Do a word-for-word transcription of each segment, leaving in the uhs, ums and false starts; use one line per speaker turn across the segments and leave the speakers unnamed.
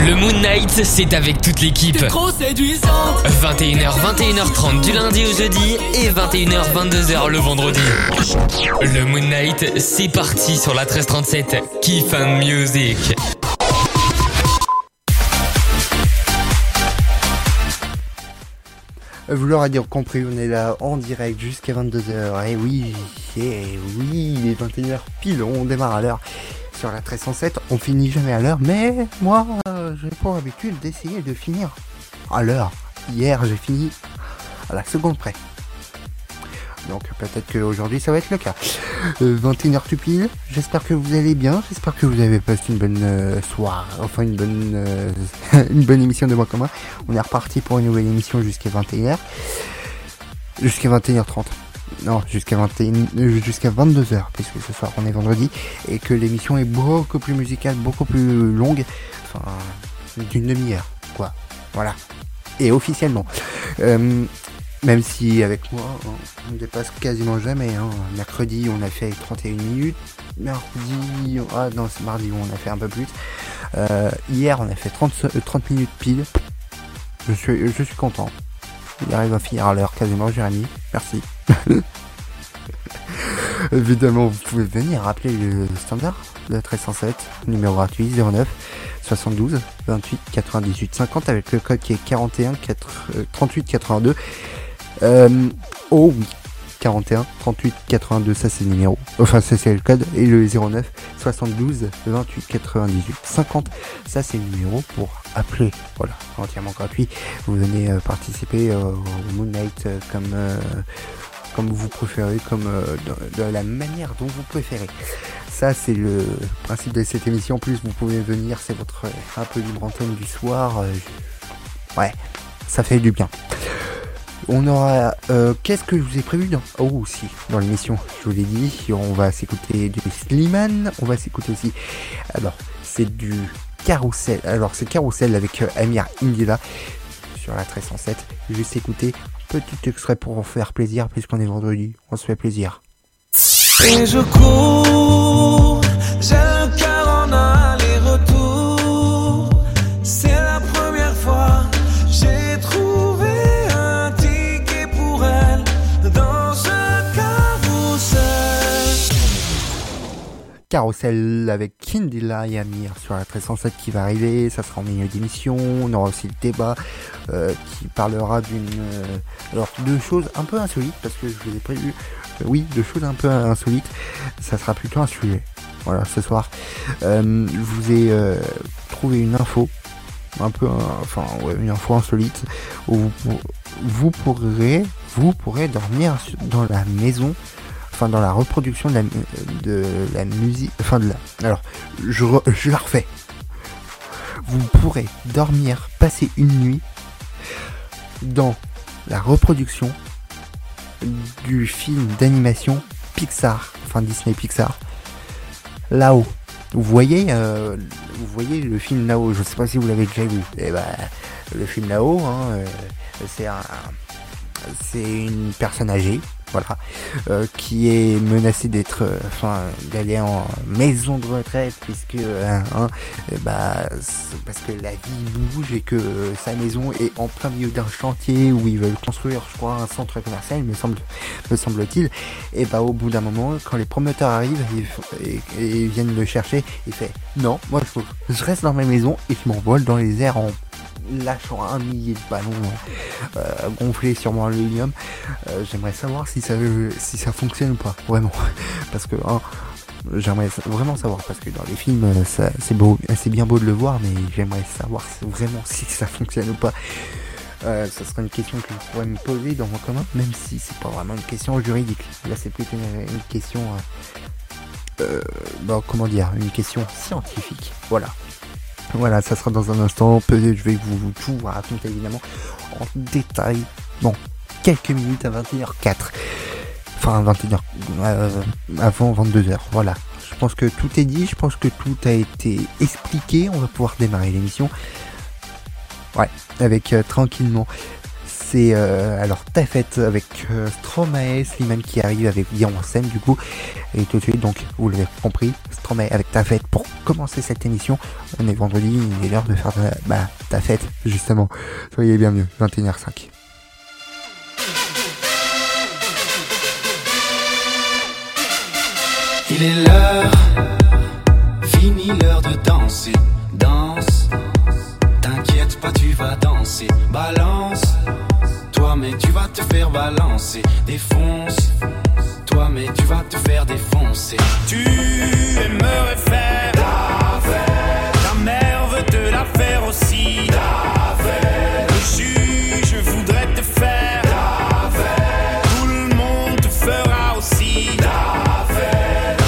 Le Moon Night, c'est avec toute l'équipe.
T'es trop séduisante.
vingt et une heures, vingt et une heures trente du lundi au jeudi et vingt et une heures, vingt-deux heures le vendredi. Le Moon Night, c'est parti sur la treize trente-sept. Kiff and Music.
Vous l'aurez bien compris, on est là en direct jusqu'à vingt-deux heures. Et oui, et oui, il est vingt et une heures pile, on démarre à l'heure. Sur la treize cent sept, on finit jamais à l'heure, mais moi, euh, j'ai pour habitude d'essayer de finir à l'heure. Hier, j'ai fini à la seconde près. Donc peut-être qu'aujourd'hui, ça va être le cas. Euh, vingt et une heures tout pile, j'espère que vous allez bien, j'espère que vous avez passé une bonne euh, soirée, enfin une bonne, euh, une bonne émission de Moi Commun. On est reparti pour une nouvelle émission jusqu'à vingt et une heures. Jusqu'à vingt et une heures trente. Non, jusqu'à vingt et une, euh, jusqu'à vingt-deux heures, puisque ce soir on est vendredi, et que l'émission est beaucoup plus musicale, beaucoup plus longue, enfin, d'une demi-heure, quoi. Voilà. Et officiellement. Euh, même si avec moi, hein, on ne dépasse quasiment jamais. Hein. Mercredi, on a fait trente et une minutes. Mardi, ah non, c'est mardi où on a fait un peu plus. Euh, hier, on a fait trente, trente minutes pile. Je suis, je suis content. Il arrive à finir à l'heure quasiment, Jérémy. Merci. Évidemment, vous pouvez venir rappeler le standard de treize cent sept, numéro gratuit zéro neuf soixante-douze vingt-huit quatre-vingt-dix-huit cinquante avec le code qui est quarante et un trente-huit quatre-vingt-deux. Euh, oh oui, quarante et un trente-huit quatre-vingt-deux, ça c'est le numéro, enfin ça c'est le code, et le zéro neuf soixante-douze vingt-huit quatre-vingt-dix-huit cinquante, ça c'est le numéro pour appeler. Voilà, entièrement gratuit. Vous venez euh, participer euh, au Moon Night euh, comme euh, comme vous préférez, comme euh, de, de la manière dont vous préférez. Ça c'est le principe de cette émission. En plus vous pouvez venir, c'est votre euh, un peu libre antenne du soir. Euh, ouais, ça fait du bien. On aura euh, qu'est-ce que je vous ai prévu dans oh aussi dans l'émission, je vous l'ai dit, on va s'écouter du Slimane, on va s'écouter aussi, alors c'est du Carousel, alors c'est Carousel avec euh, Amir Indila sur la treize cent sept. Je vais s'écouter un petit extrait pour vous faire plaisir, puisqu'on est vendredi, on se fait plaisir.
Et je cours, j'ai le cœur en aller-retour. C'est la première fois, j'ai trouvé un ticket pour elle dans ce carrousel.
Carousel avec Indila et Amir sur la treize cent sept qui va arriver, ça sera en milieu d'émission. On aura aussi le débat euh, qui parlera d'une euh, alors deux choses un peu insolites, parce que je vous ai prévu euh, oui, deux choses un peu insolites. Ça sera plutôt un sujet. Voilà, ce soir euh, je vous ai euh, trouvé une info un peu euh, enfin ouais, une info insolite où vous, vous pourrez vous pourrez dormir dans la maison, enfin dans la reproduction de la, de la musique, enfin de la, alors je, re, je la refais. Vous pourrez dormir, passer une nuit dans la reproduction du film d'animation Pixar, enfin Disney Pixar, Là-haut. Vous voyez, euh, vous voyez le film Là-haut, je sais pas si vous l'avez déjà vu. Et bah, le film Là-haut, hein, euh, c'est un, c'est une personne âgée, voilà, euh, qui est menacée d'être, euh, enfin, d'aller en maison de retraite, puisque, euh, hein, et bah, c'est parce que la vie bouge et que euh, sa maison est en plein milieu d'un chantier où ils veulent construire, je crois, un centre commercial, me semble, me semble-t-il. Et bah, au bout d'un moment, quand les promoteurs arrivent et, et, et viennent le chercher, il fait non, moi je, je reste dans ma maison et je m'envole dans les airs en lâchant un millier de ballons euh, gonflés sûrement à l'hélium. Euh, j'aimerais savoir si ça si ça fonctionne ou pas, vraiment, parce que hein, j'aimerais vraiment savoir, parce que dans les films ça, c'est beau, c'est bien beau de le voir, mais j'aimerais savoir vraiment si ça fonctionne ou pas. Euh, ça serait une question que je pourrais me poser dans mon commun, même si c'est pas vraiment une question juridique. Là c'est plutôt une, une question euh, euh, bah, comment dire, une question scientifique. Voilà. Voilà, ça sera dans un instant. Peut-être je vais vous tout raconter évidemment en détail dans quelques minutes à vingt et une heures quatre. Enfin, vingt et une heures euh, avant vingt-deux heures. Voilà. Je pense que tout est dit. Je pense que tout a été expliqué. On va pouvoir démarrer l'émission. Ouais, avec euh, tranquillement c'est euh, alors Ta Fête avec euh, Stromae, Slimane qui arrive avec Viens en scène du coup. Et tout de suite, donc vous l'avez compris, Stromae avec Ta Fête pour commencer cette émission. On est vendredi, il est l'heure de faire ta, bah, ta fête justement. Soyez bienvenus, vingt et une heures cinq.
Il est l'heure, fini l'heure de danser, danse. T'inquiète pas, tu vas danser, balance. Toi mais tu vas te faire balancer, défonce. Toi mais tu vas te faire défoncer. Tu aimerais faire ta fête, ta mère veut te la faire aussi. Ta fête, le juge voudrait te faire ta fête, tout le monde te fera aussi ta fête.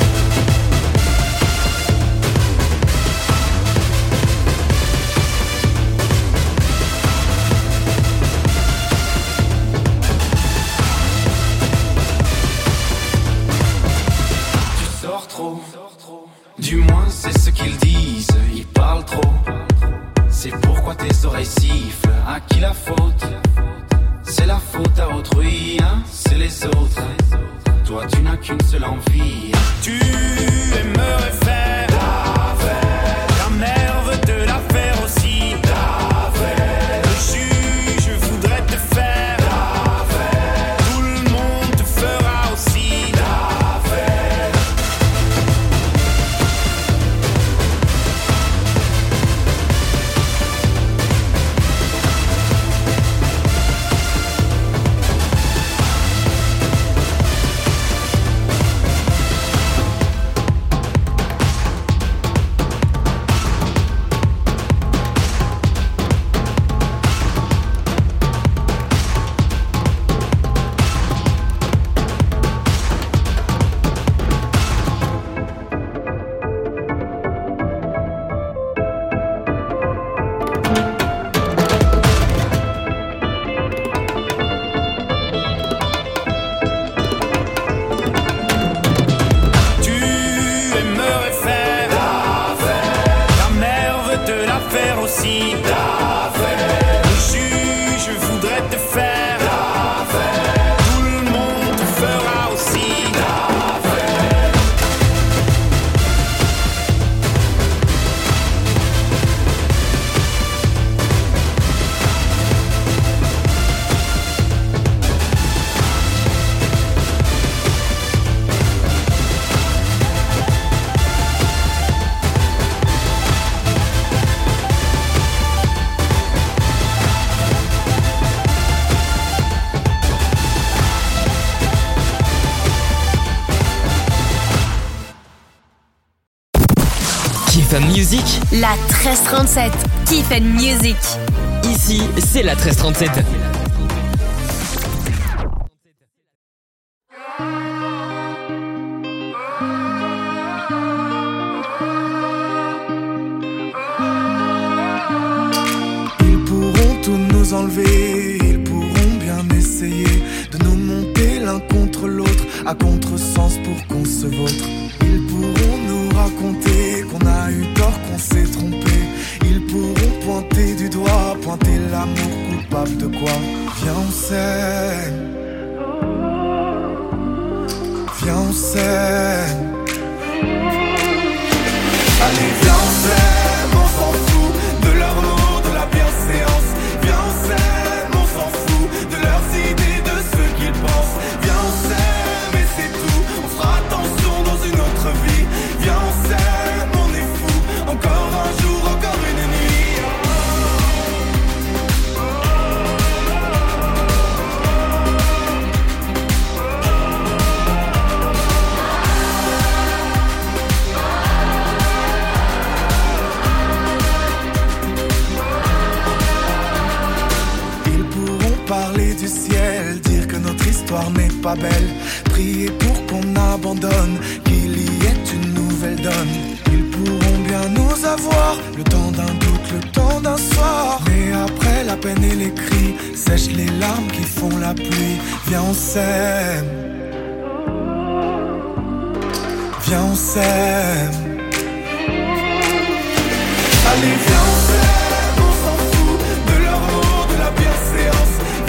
Du moins c'est ce qu'ils disent, ils parlent trop. C'est pourquoi tes oreilles sifflent. À qui la faute? C'est la faute à autrui, hein? C'est les autres. Toi tu n'as qu'une seule envie. Tu aimerais faire ta fête, ta mère veut te la faire aussi. Ta fête, le juge voudrait te faire ta fête, tout le monde te fera aussi ta fête.
Music,
la treize trente-sept, Kiff and Music.
Ici, c'est la treize trente-sept.
Ils pourront tout nous enlever, ils pourront bien essayer de nous monter l'un contre l'autre à contresens pour qu'on se vautre. Ils pourront nous raconter qu'on a eu tort, qu'on s'est trompé. Ils pourront pointer du doigt, pointer l'amour coupable de quoi. Viens on s'aime, viens on s'aime. Allez viens on s'aime, on s'en fout de leur nom, de la bienséance. Viens on s'aime, on s'en fout de leurs idées, de ce qu'ils pensent. Viens on s'aime et c'est tout, on fera attention dans une autre vie. Viens on s'aime, on est fou, encore un jour, encore une nuit. Ils pourront parler du ciel, dire que notre histoire n'est pas belle, prier pour qu'on abandonne, qu'il y ait une nouvelle donne. Ils pourront bien nous avoir, le temps d'un doute, le temps d'un soir. Mais après la peine et les cris, sèchent les larmes qui font la pluie. Viens on s'aime, viens on s'aime. Allez viens on s'aime, on s'en fout de leur mot, de la bienséance.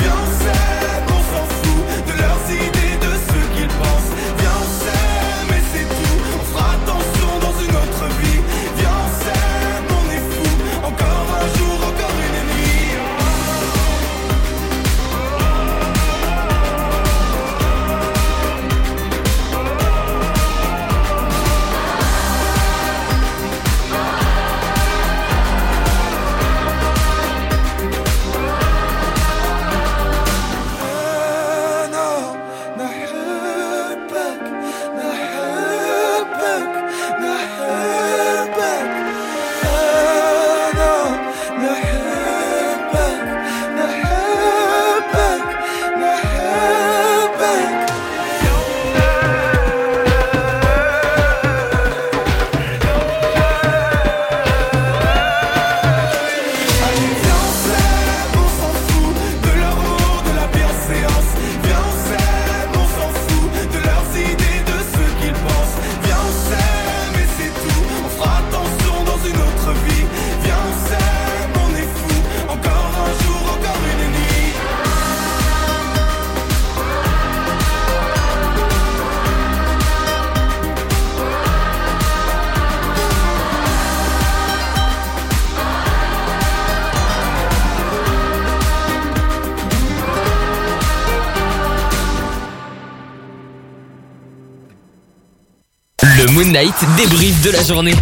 Moon Knight débrief de la journée.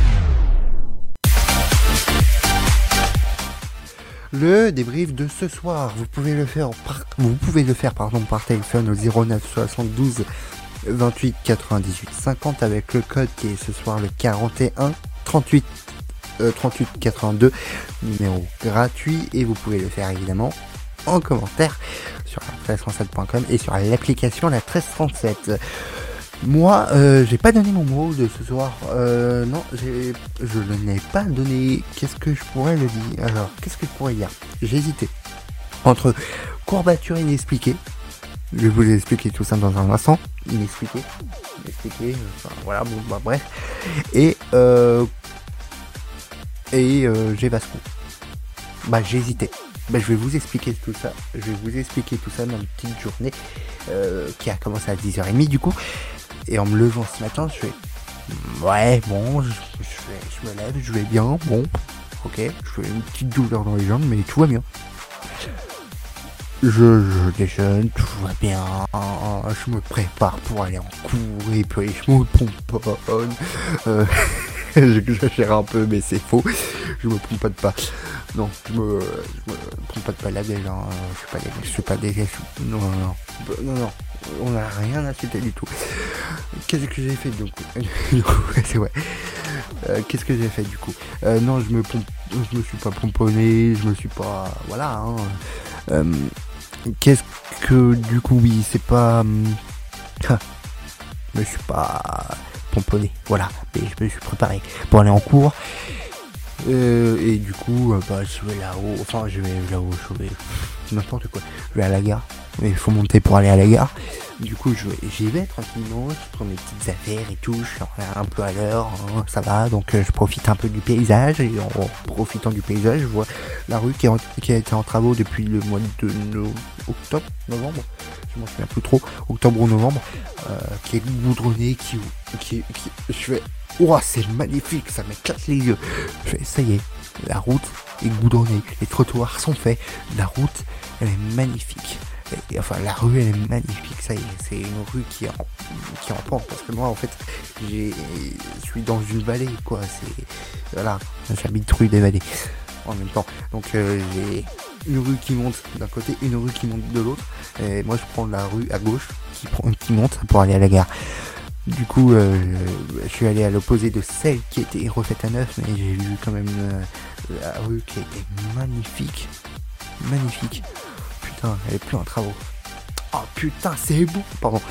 Le débrief de ce soir, vous pouvez le faire par, vous pouvez le faire pardon, par téléphone au zéro neuf soixante-douze vingt-huit quatre-vingt-dix-huit cinquante avec le code qui est ce soir le quarante et un trente-huit euh, trente-huit quatre-vingt-deux, numéro gratuit, et vous pouvez le faire évidemment en commentaire sur la treize trente-sept point com et sur l'application la treize trente-sept. Moi, euh, j'ai pas donné mon mot de ce soir. Euh, non, j'ai, je ne l'ai pas donné. Qu'est-ce que je pourrais le dire? Alors, qu'est-ce que je pourrais dire? J'ai hésité entre courbature inexpliquée. Je vais vous expliquer tout ça dans un instant. Inexpliqué, inexpliqué. Enfin, voilà, bon, bah bref. Et euh, et euh, j'ai Vasco. Bah, j'ai hésité. Bah, je vais vous expliquer tout ça. Je vais vous expliquer tout ça dans une petite journée euh, qui a commencé à dix heures trente du coup. Et en me levant ce matin, je fais ouais, bon, je, je, je me lève, je vais bien, bon, ok, je fais une petite douleur dans les jambes, mais tout va bien. Je, je déjeune, tout va bien, je me prépare pour aller en cours, et puis je me pomponne. Euh, J'exagère un peu, mais c'est faux. Je me pomponne pas. Non, je me, je me pomponne pas la gueule, hein. Je suis pas des, je suis pas des, non, non, non, non, non. On n'a rien à citer du tout. Qu'est-ce que j'ai fait du coup? Du coup, c'est vrai. Euh, qu'est-ce que j'ai fait du coup? euh, Non, je me pompe, je me suis pas pomponné, je me suis pas, voilà. Hein. Euh, qu'est-ce que du coup, oui, c'est pas, je me suis pas pomponné, voilà. Mais je me suis préparé pour aller en cours. Euh, et du coup, euh, bah, je vais là-haut, enfin, je vais là-haut, je vais n'importe quoi. Je vais à la gare, mais il faut monter pour aller à la gare. Du coup, je vais, j'y vais tranquillement, je prends mes petites affaires et tout, je suis un peu à l'heure, hein, ça va, donc euh, je profite un peu du paysage, et en, en profitant du paysage, je vois la rue qui, est en, qui a été en travaux depuis le mois de no, octobre, novembre, je m'en souviens plus trop, octobre ou novembre, euh, qui est goudronnée, qui, qui, qui, je fais, ouah, oh, c'est magnifique, ça m'éclate les yeux. Je fais, ça y est, la route est goudronnée, les trottoirs sont faits, la route, elle est magnifique. Et, enfin, la rue, elle est magnifique, ça y est, c'est une rue qui est en, qui est en pente, parce que moi, en fait, j'ai, je suis dans une vallée, quoi, c'est, voilà, j'habite rue des Vallées, en même temps. Donc, euh, j'ai une rue qui monte d'un côté, une rue qui monte de l'autre, et moi, je prends la rue à gauche, qui, prend, qui monte pour aller à la gare. Du coup, euh, je suis allé à l'opposé de celle qui était refaite à neuf, mais j'ai vu quand même euh, la rue qui était magnifique. Magnifique. Putain, elle est plus en travaux. Oh putain, c'est beau. Pardon.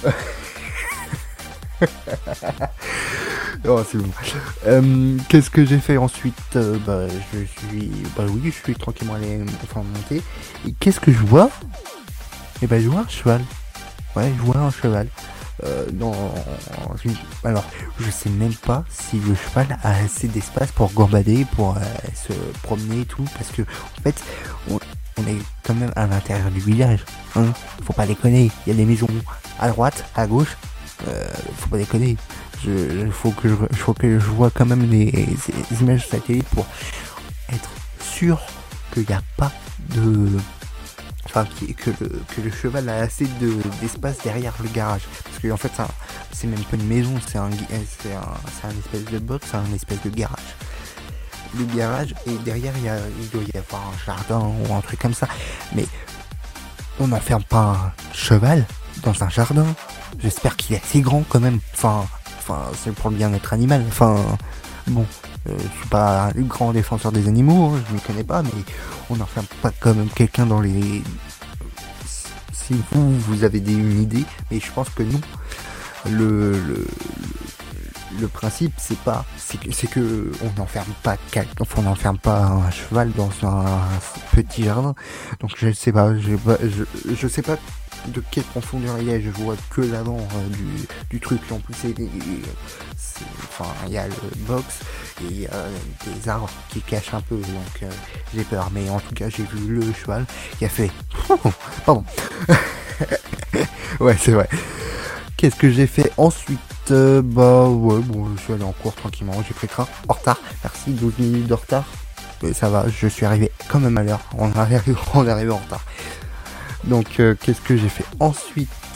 Oh, c'est bon. Euh, qu'est-ce que j'ai fait ensuite? euh, Bah, je suis... Bah oui, je suis tranquillement allé enfin, monter. Et qu'est-ce que je vois? Eh ben, je vois un cheval. Ouais, je vois un cheval. Euh, dans une... Alors, je sais même pas si le cheval a assez d'espace pour gambader, pour euh, se promener et tout, parce que en fait, on, on est quand même à l'intérieur du village. Hein, faut pas déconner. Il y a des maisons à droite, à gauche. Euh, faut pas déconner. Je, faut que je, faut que je vois quand même les, les images satellites pour être sûr qu'il n'y a pas de Enfin, que le, que le cheval a assez de, d'espace derrière le garage. Parce que en fait, c'est, un, c'est même pas une maison, c'est un, c'est, un, c'est un espèce de box, c'est un espèce de garage. Le garage, et derrière, il, y a, il doit y avoir un jardin ou un truc comme ça. Mais on n'enferme pas un cheval dans un jardin. J'espère qu'il est assez grand quand même. Enfin, enfin c'est pour le bien-être animal. Enfin, bon... Euh, je suis pas un grand défenseur des animaux, hein, je m'y connais pas, mais on n'enferme pas quand même quelqu'un dans les... Si vous, vous avez des, une idée, mais je pense que non. Le, le, le, le principe, c'est pas, c'est que, c'est que on n'enferme pas quelqu'un, enfin, on n'enferme pas un cheval dans un, un petit jardin. Donc je sais pas, je, je, je sais pas de quelle profondeur il y a, je vois que l'avant euh, du, du truc. En plus, c'est, c'est, enfin, il y a le box et il y a des arbres qui cachent un peu, donc euh, j'ai peur. Mais en tout cas, j'ai vu le cheval qui a fait... Pardon. Ouais, c'est vrai. Qu'est-ce que j'ai fait ensuite? euh, Bah ouais, bon, je suis allé en cours tranquillement, j'ai pris le train en retard. Merci, douze minutes de retard. Mais ça va, je suis arrivé quand même à l'heure. On est arrivé, on est arrivé en retard. Donc, euh, qu'est-ce que j'ai fait ensuite?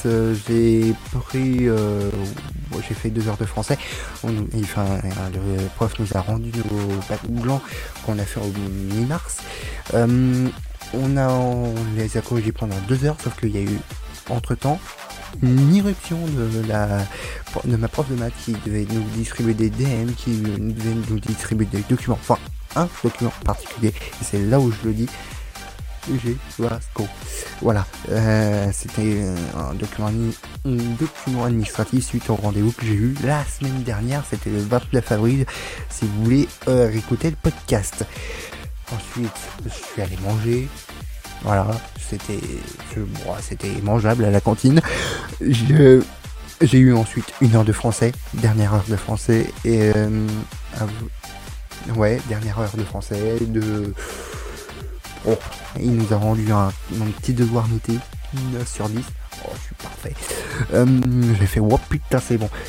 euh, j'ai pris, euh, bon, j'ai fait deux heures de français. On, nous- enfin, le prof nous a rendu nos bacs blancs qu'on a fait au mi-mars. Euh, on a, on les a corrigés pendant deux heures, sauf qu'il y a eu entre temps une irruption de la de ma prof de maths qui devait nous distribuer des D M, qui devait nous distribuer des documents, enfin un document particulier. Et c'est là où je le dis. G Vasco. Voilà, euh, c'était un document, un document administratif suite au rendez-vous que j'ai eu la semaine dernière, c'était le vingt-neuf avril, si vous voulez euh, réécouter le podcast. Ensuite, je suis allé manger, voilà, c'était, je, bon, c'était mangeable à la cantine. Je, j'ai eu ensuite une heure de français, dernière heure de français, et euh, à- ouais, dernière heure de français, de... Oh, il nous a rendu un, un petit devoir noté, neuf sur dix. Oh, je suis parfait. Euh, j'ai fait, oh putain, c'est bon.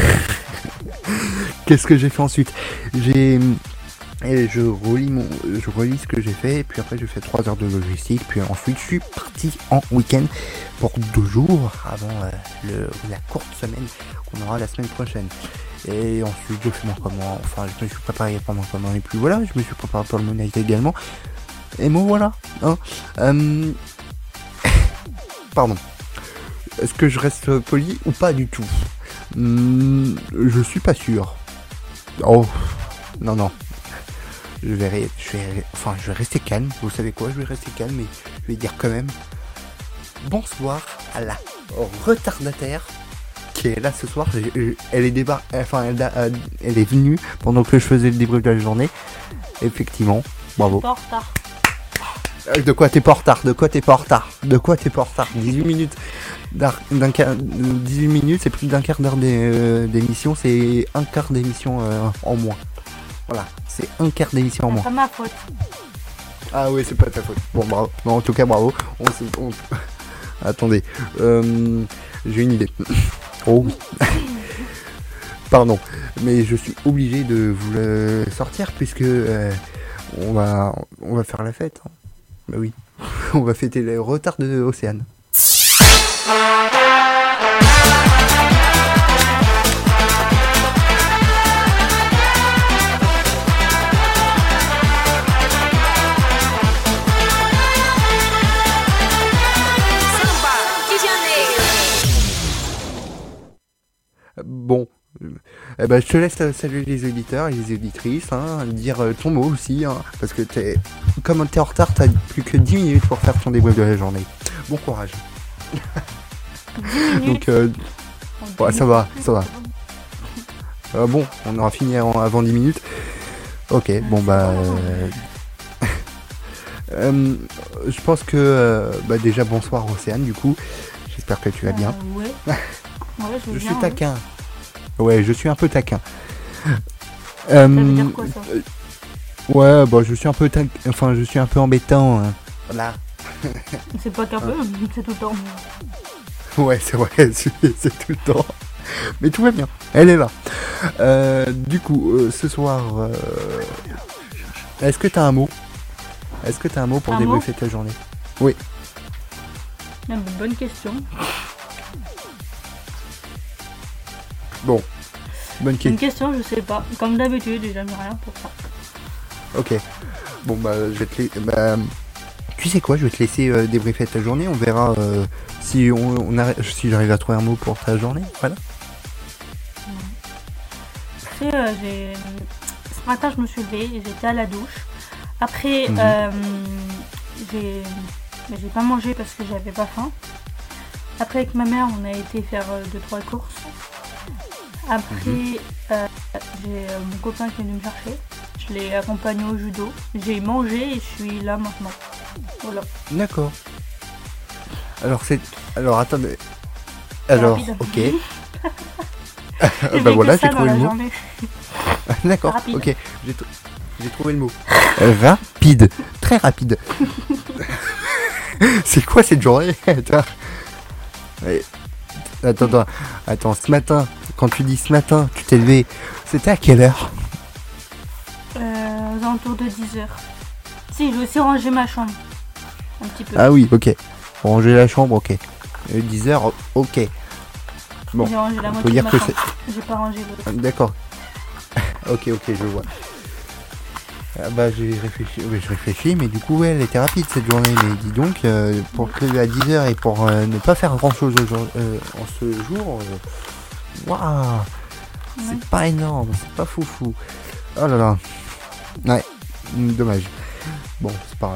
Qu'est-ce que j'ai fait ensuite? J'ai... Et je relis mon, je relis ce que j'ai fait, et puis après j'ai fait trois heures de logistique, puis ensuite je suis parti en week-end pour deux jours avant euh, le, la courte semaine qu'on aura la semaine prochaine. Et ensuite je fais mon commande, enfin je me suis préparé pour mon commande, et puis voilà, je me suis préparé pour le Moon Knight également. Et bon voilà, hein. Euh... Pardon. Est-ce que je reste poli ou pas du tout? Hum, Je suis pas sûr. Oh, non, non. Je vais, ré- je vais, enfin, je vais rester calme. Vous savez quoi? Je vais rester calme, mais je vais dire quand même bonsoir à la retardataire qui est là ce soir. J'ai- Elle est débar... enfin, elle, a- elle est venue pendant que je faisais le débrief de la journée. Effectivement, bravo.
Pas en retard.
De quoi t'es pas en retard? De quoi t'es pas en retard? De quoi t'es pas en retard? dix-huit minutes d'ar- d'un quart, dix-huit minutes, c'est plus d'un quart d'heure d'é- euh, d'émission, c'est un quart d'émission euh, en moins. Voilà, c'est un quart d'émission en
C'est
moins.
pas ma faute.
Ah oui, c'est pas ta faute. Bon, bravo. Non, en tout cas, bravo. On, se- on- Attendez, euh, j'ai une idée. Oh oui. Pardon, mais je suis obligé de vous le sortir puisque euh, on va, on va faire la fête. Hein. Bah oui, on va fêter le retard de Océane. Bon, euh, eh ben, je te laisse euh, saluer les auditeurs et les auditrices, hein, dire euh, ton mot aussi, hein, parce que t'es, comme t'es en retard, t'as plus que dix minutes pour faire ton débrief de la journée. Bon courage. Donc, euh, ouais, ça va, ça va. euh, bon, on aura fini avant, avant dix minutes. Ok, bon bah... euh, euh, je pense que... euh, bah déjà, bonsoir Océane, du coup. J'espère que tu vas bien.
Euh, ouais. Ouais, je,
Je
viens,
suis
ouais.
taquin. Ouais, je suis un peu taquin.
Ça
Euh,
veut dire quoi ça?
euh, Ouais, bah je suis un peu taquin. Enfin, je suis un peu embêtant. Hein. Voilà.
C'est pas qu'un peu, c'est tout le temps.
Ouais, c'est vrai, c'est c'est tout le temps. Mais tout va bien. Elle est là. Euh, du coup, euh, ce soir, euh, est-ce que t'as un mot? Est-ce que t'as un mot pour
Un
débriefer ta journée?
Ah, bonne question.
Bon. Bonne
Une
question.
question, je sais pas. Comme d'habitude, j'aime rien pour ça.
Ok. Bon bah je vais te laisser. Bah, tu sais quoi, je vais te laisser euh, débriefer ta journée. On verra euh, si on, on arrête- si j'arrive à trouver un mot pour ta journée. Voilà.
Tu sais, euh, j'ai... ce matin, je me suis levée et j'étais à la douche. Après,
Mhm.
euh, j'ai... mais j'ai pas mangé parce que j'avais pas faim. Après, avec ma mère, on a été faire euh, deux trois courses. Après, euh, j'ai euh, mon copain qui est venu me chercher. Je l'ai accompagné au judo. J'ai mangé et je suis là maintenant. Voilà.
D'accord. Alors c'est. Alors attendez. Alors
rapide.
ok.
J'ai
bah
fait que
voilà,
ça
j'ai
dans
trouvé
la
le mot.
journée.
D'accord.
Rapide.
Ok. J'ai tr- j'ai trouvé le mot. Rapide. Très rapide. C'est quoi cette journée? Attends. Ouais. Attends, attends, attends, ce matin, quand tu dis ce matin, tu t'es levé, c'était à quelle heure?
Euh, aux alentours de dix heures. Si, je vais aussi ranger ma chambre. Un petit peu.
Ah oui, ok. Ranger la chambre, ok. Euh, dix heures, ok. Bon,
J'ai rangé la
on
moitié
peut
de
dire
ma
que
chambre. J'ai pas rangé l'autre.
c'est... D'accord. ok, ok, je vois. Ah bah j'ai réfléchi, ouais, je réfléchis, mais du coup ouais, elle était rapide cette journée, mais dis donc, euh, pour te lever à dix heures et pour euh, ne pas faire grand chose euh, en ce jour, euh, waouh, c'est
Ouais.
pas énorme, c'est pas foufou. Oh là là, ouais, dommage. Bon, c'est pas grave.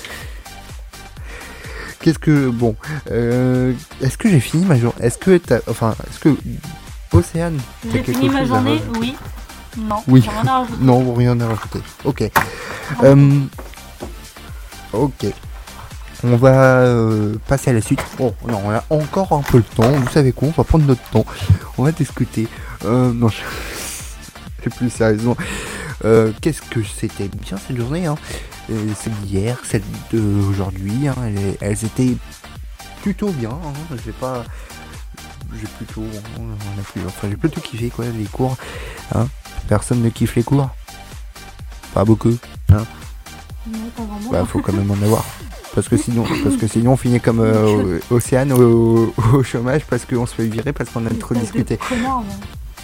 Qu'est-ce que, bon, euh, est-ce que j'ai fini ma journée? Est-ce que t'as, enfin, est-ce que Océane, t'as
J'ai
quelque
fini ma
chose à
journée,
rajouter?
oui. Non,
Oui.
j'ai rien à rajouter.
Non, rien à rajouter. Ok. Euh, ok. On va euh, passer à la suite. Oh, non, on a encore un peu le temps. Vous savez quoi? On va prendre notre temps. On va discuter. Euh, non, je... plus sérieusement. Euh, qu'est-ce que c'était bien cette journée, hein? euh, Celle d'hier, celle d'aujourd'hui. Hein, elles, elles étaient plutôt bien. Hein, j'ai pas... J'ai plutôt... On a plus, enfin, j'ai plutôt kiffé, quoi, les cours. Hein. Personne ne kiffe les cours. Pas beaucoup. Hein.
Non, pas vraiment.
Bah, faut quand même en avoir. Parce que sinon, parce que sinon on finit comme euh, Océane au, au chômage parce qu'on se fait virer parce qu'on a trop
Espèce de
discuté.
connard, moi.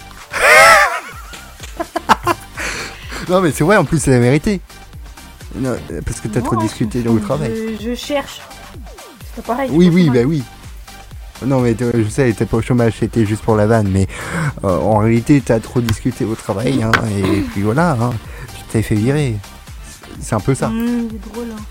Non mais c'est vrai, en plus c'est la vérité. Non, parce que t'as
Non,
trop discuté
je-
au travail.
Je, je cherche. C'est pas pareil.
Oui,
c'est pas
oui,
pareil.
bah oui. Non mais t- je sais, elle était pas au chômage, c'était juste pour la vanne, mais euh, en réalité t'as trop discuté au travail, hein, et puis voilà, hein, tu t'es fait virer. C'est un peu ça.
Mmh, c'est drôle. Hein.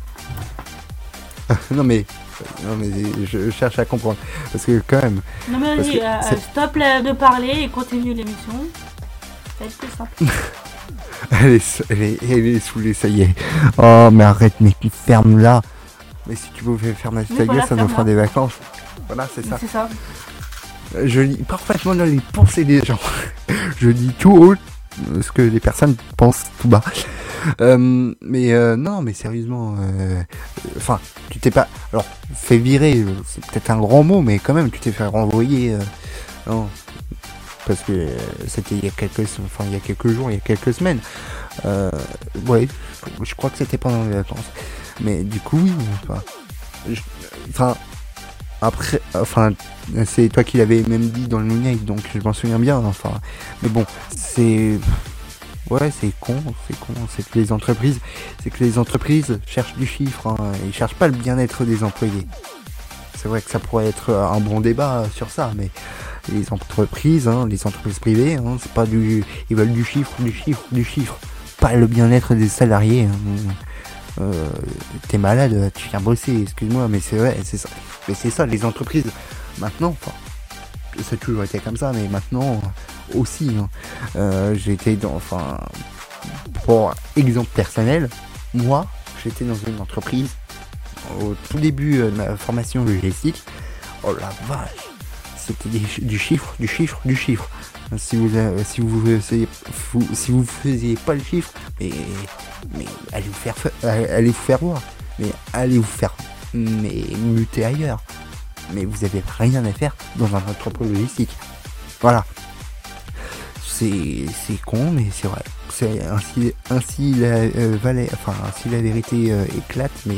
non mais, non mais je cherche à comprendre, parce que quand même.
Non mais
Parce
vas-y,
que
euh,
c'est-
euh, stop là, de parler et continue l'émission. Ça va être plus simple.
Elle est, elle est, elle est saoulée, ça y est. Oh, mais arrête, mais qui ferme là. Mais si tu pouvais fermer ta
Oui,
gueule,
voilà,
ça nous
ferme
fera
là.
des vacances. Voilà, c'est ça.
C'est ça.
Je lis parfaitement dans les pensées des gens. Je dis tout haut ce que les personnes pensent tout bas. Euh, mais euh, non, mais sérieusement, euh, enfin, tu t'es pas. Alors, fait virer, euh, c'est peut-être un grand mot, mais quand même, tu t'es fait renvoyer. Euh, non. Parce que euh, c'était il y a quelques, enfin il y a quelques jours, il y a quelques semaines. Euh, ouais, je, je crois que c'était pendant les vacances. Mais du coup, oui, enfin, je- enfin, après, enfin, c'est toi qui l'avais même dit dans le Moonlight, donc je m'en souviens bien. Enfin, mais bon, c'est, ouais, c'est con, c'est con. C'est que les entreprises, c'est que les entreprises cherchent du chiffre. Hein, ils cherchent pas le bien-être des employés. C'est vrai que ça pourrait être un bon débat sur ça, mais les entreprises, hein, les entreprises privées, hein, c'est pas du, ils veulent du chiffre, du chiffre, du chiffre, pas le bien-être des salariés. Hein. Euh, t'es malade, tu viens bosser, excuse-moi, mais c'est vrai, c'est ça. Mais c'est ça, les entreprises, maintenant, enfin, ça a toujours été comme ça, mais maintenant aussi. Hein. Euh, j'ai été dans, enfin, pour exemple personnel, moi, j'étais dans une entreprise au tout début de ma formation logistique. Oh la vache, c'était des chi- du chiffre, du chiffre, du chiffre. Si vous, euh, si vous faisiez, vous- si vous faisiez pas le chiffre, mais, mais allez vous faire, fa- allez vous faire voir, mais allez vous faire, mais muter ailleurs. Mais vous avez rien à faire dans un entrepôt logistique. Voilà. C'est, c'est con, mais c'est vrai. C'est ainsi, ainsi la euh, valait, enfin ainsi la vérité euh, éclate, mais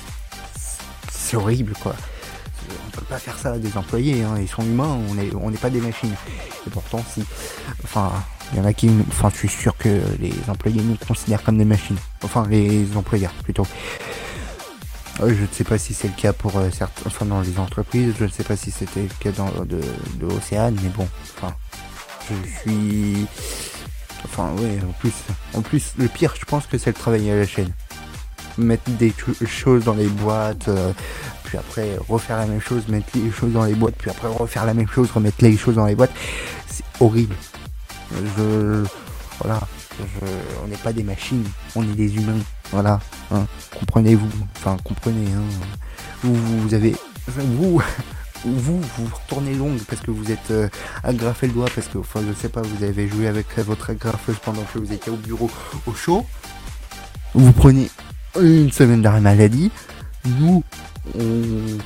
c'est horrible quoi. On peut pas faire ça à des employés, hein. Ils sont humains, on est, on n'est pas des machines. Et pourtant, si, enfin, il y en a qui, enfin, je suis sûr que les employés nous considèrent comme des machines. Enfin, les employeurs plutôt. Euh, je ne sais pas si c'est le cas pour euh, certains, enfin dans les entreprises. Je ne sais pas si c'était le cas dans de, de Océane, mais bon, enfin, je suis, enfin, ouais. En plus, en plus, le pire, je pense que c'est le travail à la chaîne. Mettre des cho- choses dans les boîtes, euh, puis après refaire la même chose, mettre les choses dans les boîtes, puis après refaire la même chose, remettre les choses dans les boîtes, c'est horrible. Je, voilà, je, on n'est pas des machines, on est des humains, voilà, hein, comprenez-vous, enfin comprenez, hein, vous, vous avez, vous, vous, vous retournez longue parce que vous êtes euh, agrafé le doigt, parce que, enfin je sais pas, vous avez joué avec votre agrafeuse pendant que vous étiez au bureau au chaud, vous prenez une semaine d'arrêt maladie. Nous, on...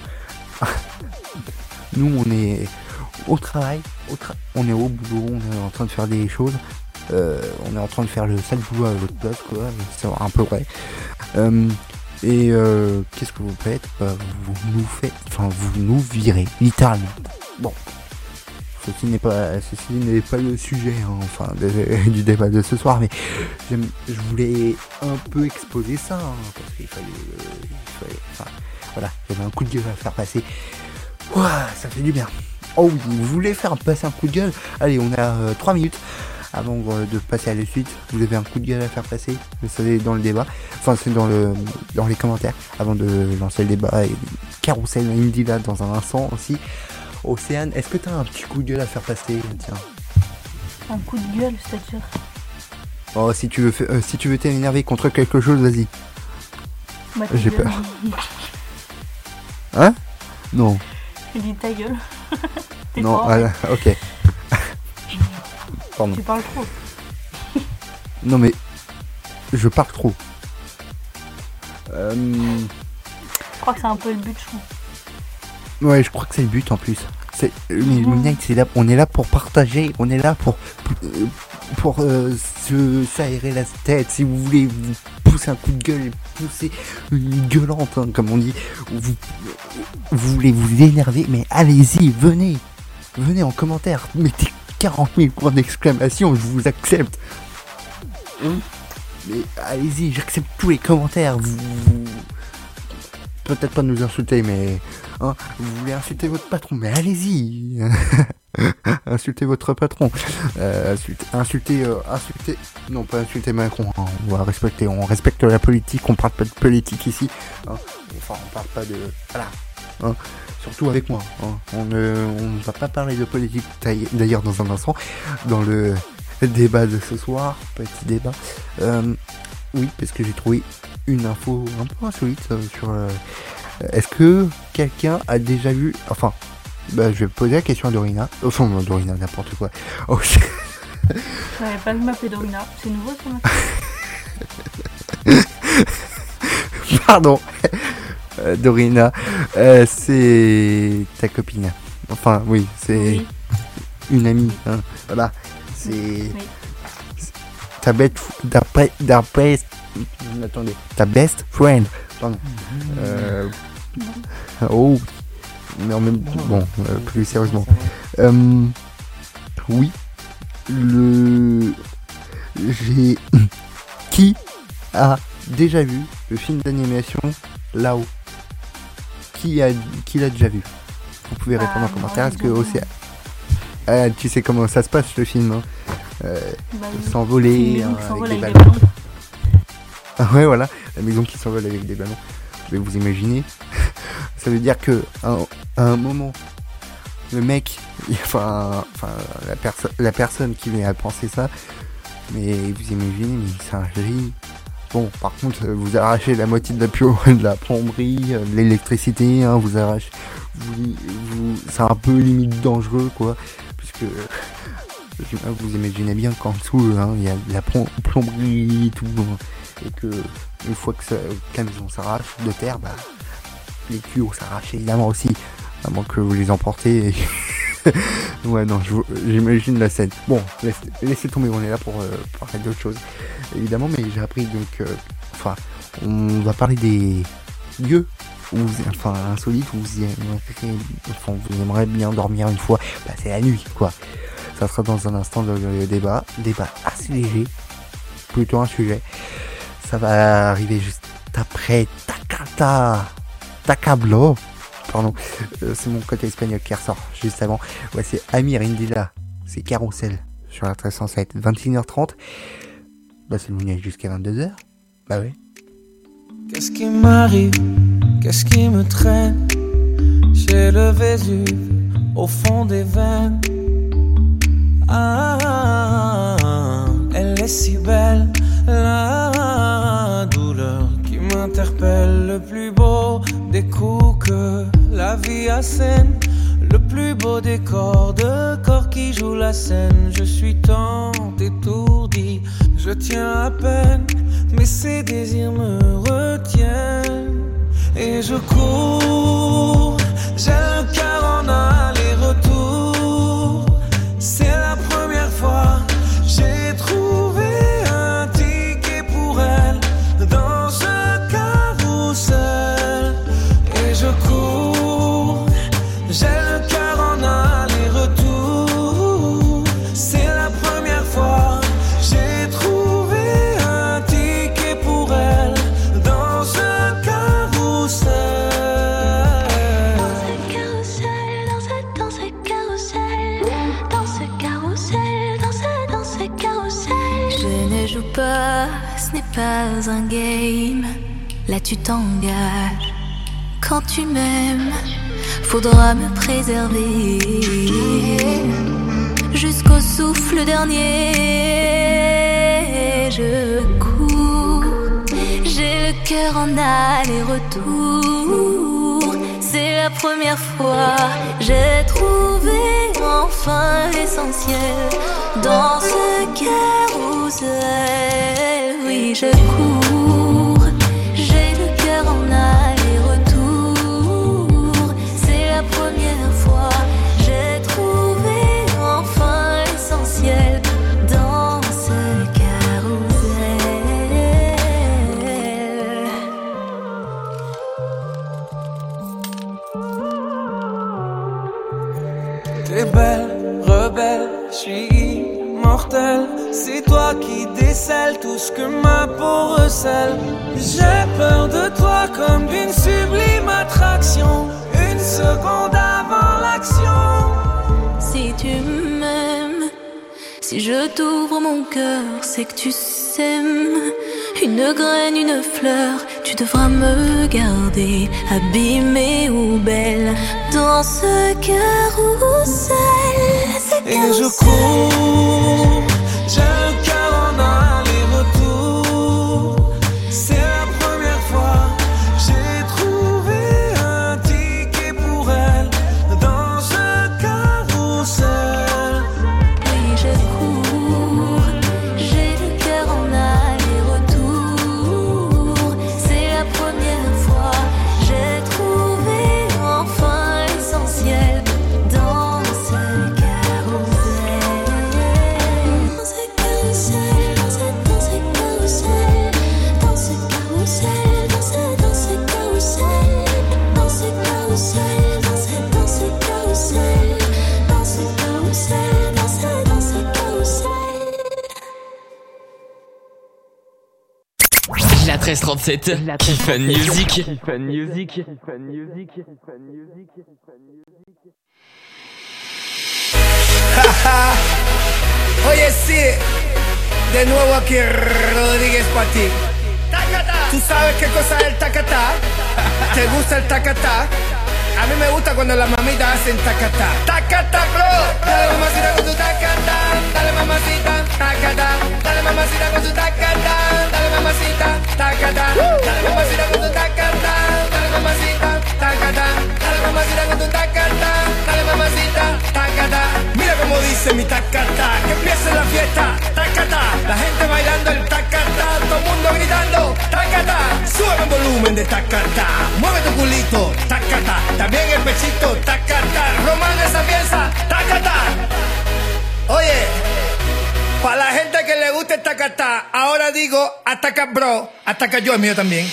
nous, on est au travail, au tra... on est au boulot, on est en train de faire des choses. Euh, on est en train de faire le sale boulot à votre place, quoi. C'est un peu vrai. Euh, Et euh, qu'est-ce que vous faites? Bah, vous nous faites, enfin vous nous virez, littéralement. Bon, ceci n'est pas, ceci n'est pas le sujet, hein, enfin de, du débat de ce soir, mais j'aime, je voulais un peu exposer ça, hein, parce qu'il fallait, euh, il fallait, enfin voilà, j'avais un coup de gueule à faire passer. Ouah, ça fait du bien. Oh oui, vous voulez faire passer un coup de gueule? Allez, on a euh, trois minutes. Avant de passer à la suite, vous avez un coup de gueule à faire passer, c'est dans le débat, enfin c'est dans le dans les commentaires, avant de lancer le débat, et Carousel Indie là dans un instant aussi. Océane, est-ce que tu as un petit coup de gueule à faire passer? Tiens.
Un coup de gueule, c'est-à-dire?
Oh, si tu veux euh, si tu veux t'énerver contre quelque chose, vas-y.
Bah,
j'ai
gueule.
peur. Hein? Non.
Je dis ta gueule.
Non, voilà, ok. Pardon.
Tu parles trop.
Non mais je parle trop. Euh...
Je crois que c'est un peu le but, je crois.
Ouais, je crois que c'est le but en plus. C'est Moonlight, c'est là, on est là pour partager, on est là pour pour, pour euh, se s'aérer la tête. Si vous voulez vous pousser un coup de gueule, pousser une gueulante, hein, comme on dit, vous, vous voulez vous énerver, mais allez-y, venez, venez en commentaire, mettez quarante mille points d'exclamation, je vous accepte. Hum, mais allez-y, j'accepte tous les commentaires. Vous, vous... Peut-être pas nous insulter, mais hein, vous voulez insulter votre patron, mais allez-y. Insultez votre patron. Euh, insultez, insultez, euh, insultez. Non, pas insulter Macron. Hein, on va respecter, on respecte la politique. On parle pas de politique ici. Hein, enfin, on parle pas de. Voilà. Hein, surtout avec moi. Hein, on ne, on va pas parler de politique d'ailleurs dans un instant. Dans le débat de ce soir, petit débat. Euh, oui, parce que j'ai trouvé une info un peu insolite euh, sur. Euh, est-ce que quelqu'un a déjà vu. Enfin, bah, je vais poser la question à Dorina. Enfin, non, Dorina, n'importe quoi. Oh, je
n'avais pas vu m'appeler Dorina. C'est nouveau ça
maintenant. Pardon. Euh, Dorina, euh, c'est ta copine. Enfin, oui, c'est oui. Une amie. Hein. Voilà. C'est. Oui. Ta bête. D'après. D'après. Attendez. Ta best friend. Pardon. Mmh. Euh... Oh. Mais en même temps. Bon, euh, plus sérieusement. Euh... Oui. Le. J'ai. Qui a déjà vu le film d'animation Là-haut? Qui a qui l'a déjà vu? Vous pouvez répondre ah, en commentaire. Est-ce que Océane... ah, tu sais comment ça se passe le film, hein, euh, bah, oui. S'envoler hein, avec des ballons. ballons. Ah ouais, voilà, la maison qui s'envole avec des ballons. Mais vous imaginez, ça veut dire que à, à un moment, le mec, enfin, enfin la personne, la personne qui vient à penser ça, mais vous imaginez, mais il s'agit. Bon, par contre, vous arrachez la moitié de la, pure, de la plomberie, de l'électricité, hein, vous arrachez, vous, vous, c'est un peu limite dangereux, quoi, puisque vous imaginez bien qu'en dessous, hein, il y a de la plomberie et tout, hein, et que une fois que, ça, que la maison s'arrache de terre, bah, les tuyaux s'arrachent évidemment aussi, à moins que vous les emportez. Et ouais, non, je, j'imagine la scène. Bon, laissez, laissez tomber, on est là pour euh, parler d'autres choses, évidemment, mais j'ai appris donc, euh, enfin, on va parler des lieux, où vous, enfin, insolites, où vous, aimeriez, enfin, vous aimeriez bien dormir une fois, bah, c'est la nuit, quoi. Ça sera dans un instant le, le débat, débat assez léger, plutôt un sujet. Ça va arriver juste après Takata, Takablo. Pardon, euh, c'est mon côté espagnol qui ressort juste avant. Ouais, c'est Amir Indila, c'est Carousel sur la treize cent sept, vingt et une heures trente. Bah, c'est le Moonlight jusqu'à vingt-deux heures. Bah, ouais.
Qu'est-ce qui m'arrive? Qu'est-ce qui me traîne? J'ai le Vésuve au fond des veines. Ah, elle est si belle, la douleur qui m'interpelle, le plus beau des coups que la vie assène, le plus beau décor de corps qui joue la scène. Je suis tant étourdi, je tiens à peine, mais ces désirs me retiennent. Et je cours, j'ai le cœur en aller-retour. C'est la première fois, j'ai trouvé un ticket pour elle dans ce carrousel.
pas un game, là tu t'engages. Quand tu m'aimes, faudra me préserver jusqu'au souffle dernier. Je cours, j'ai le cœur en aller-retour. C'est la première fois, j'ai trouvé enfin l'essentiel dans ce carrousel. Oui, je cours, j'ai le cœur en aller-retour. C'est la première fois, j'ai trouvé enfin l'essentiel dans ce carrousel.
T'es belle, rebelle, j'suis immortel. C'est toi qui décèles tout ce que ma peau recèle. J'ai peur de toi comme d'une sublime attraction, une seconde avant l'action.
Si tu m'aimes, si je t'ouvre mon cœur, c'est que tu sèmes une graine, une fleur. Tu devras me garder, abîmée ou belle, dans ce carrousel.
Et je cours, j'ai le cœur en aller-retour. C'est la première fois, j'ai trouvé un ticket pour elle dans ce carrousel.
Oui, je cours, j'ai le cœur en aller-retour. C'est la première fois, j'ai trouvé enfin l'essentiel dans ce carrousel. Dans ce carrousel, dans ce, dans ce carrousel, dans ce carrousel, dans ce, dans ce carrousel, dans ce carrousel, dans ce, dans ce carrousel, dans ce carrousel, dans ce, dans ce carrousel.
La treize trente-sept, Kiffan Music.
Oye, sí, de nuevo aquí Rodríguez para ti. ¿Tú sabes qué cosa es el tacatá? ¿Te gusta el tacatá? A mí me gusta cuando las mamitas hacen tacatá. Tacatá, bro. Dale mamacita con tu tacatá. Dale mamacita, tacatá. Dale mamacita con tu tacatá. Dale mamacita, tacatá. Dale mamacita con tu tacatá. Dale mamacita, tacatá. Dale mamacita con tu tacatá. Dale mamacita, tacatá. Mira cómo dice mi tacatá. Que empiece la fiesta, tacatá. La gente bailando el tacatá. Todo el mundo gritando, tacatá. Sube el volumen de tacatá. Mueve tu culito, tacatá. También el pechito, tacatá. Román esa pieza, tacatá. Oye, para la gente que le gusta el tacatá, ahora digo ataca bro, ataca yo, el mío también.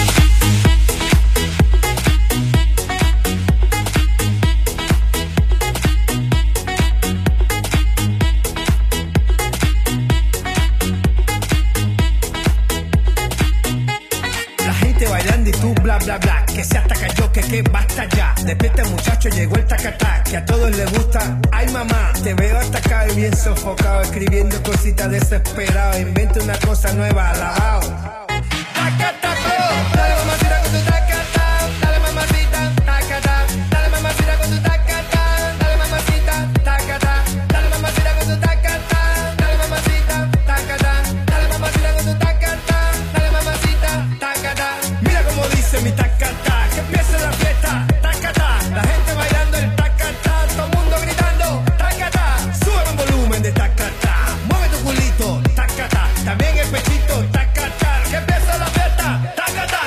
Bailando y tú bla bla bla, que se ataca yo, que que basta ya. Despierta muchacho, llegó el tacatá, que a todos les gusta. Ay mamá, te veo atacado y bien sofocado, escribiendo cositas desesperado. Inventa una cosa nueva, alabao. Tacatá, bro, dale mamacita con tu tacatá, dale mamacita, tacatá, dale mamacita con tu tacatá, dale mamacita, tacatá, dale mamacita con tu tacatá, dale mamacita, tacatá, dale mamacita con tu tacatá, dale mamacita, tacatá. Mira cómo dice mi tacatá, que empiece la fiesta, tacatá. La gente bailando el tacatá, todo el mundo gritando, tacatá. Sube el volumen de tacatá, mueve tu culito, tacatá. También el pechito, tacatá. Que empiece la fiesta, tacatá.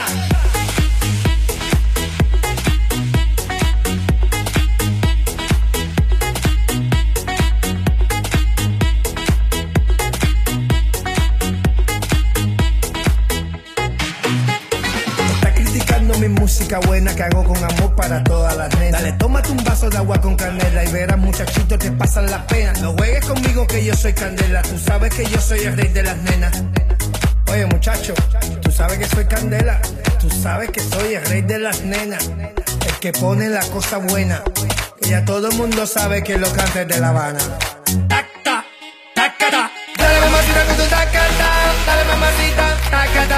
Mi música buena que hago con amor para todas las nenas. Dale, tómate un vaso de agua con canela y verás muchachitos te pasan la pena. No juegues conmigo que yo soy candela, tú sabes que yo soy el rey de las nenas. Oye muchacho, tú sabes que soy candela, tú sabes que soy el rey de las nenas. El que pone la cosa buena, que ya todo el mundo sabe que lo canta de La Habana. Tacta, tacata, dale mamacita con tu tacata, dale mamacita, tacata.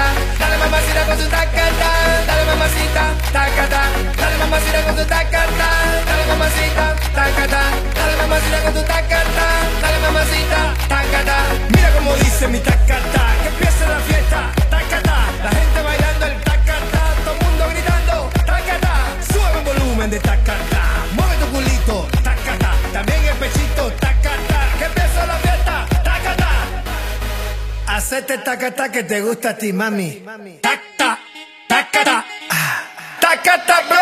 mamacita, tacata. Dale mamacita con tu tacata. Dale mamacita, tacata. Dale mamacita con tu tacata. Dale mamacita, tacata. Mira como dice mi tacata. Que empiece la fiesta, tacata. La gente bailando el tacata. Todo el mundo gritando, tacata. Sube el volumen de tacata. Mueve tu culito, tacata. También el pechito, tacata. Que empiece la fiesta, tacata. Hacete tacata que te gusta a ti, mami. Tacata, tacata. Tacata, bro.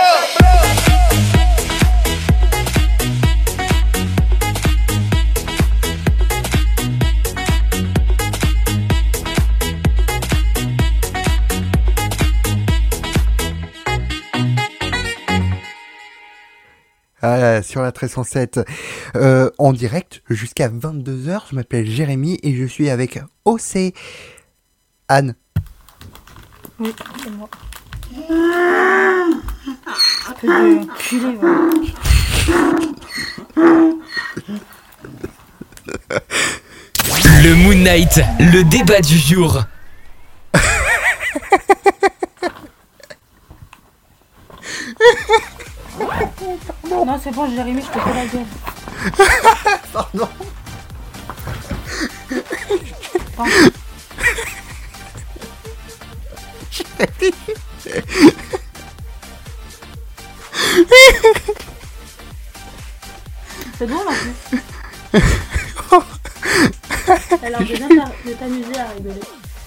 Ah, sur la treize cent sept, euh, en direct jusqu'à vingt-deux heures. Je m'appelle Jérémy et je suis avec O C. Anne.
Oui, c'est moi. Que de culé, voilà.
Le Moon Knight, le débat du jour.
Non, c'est bon, Jérémy, je te fais la gueule.
Pardon.
Pardon. C'est drôle en plus. Elle a l'air de bien de t'amuser à rigoler.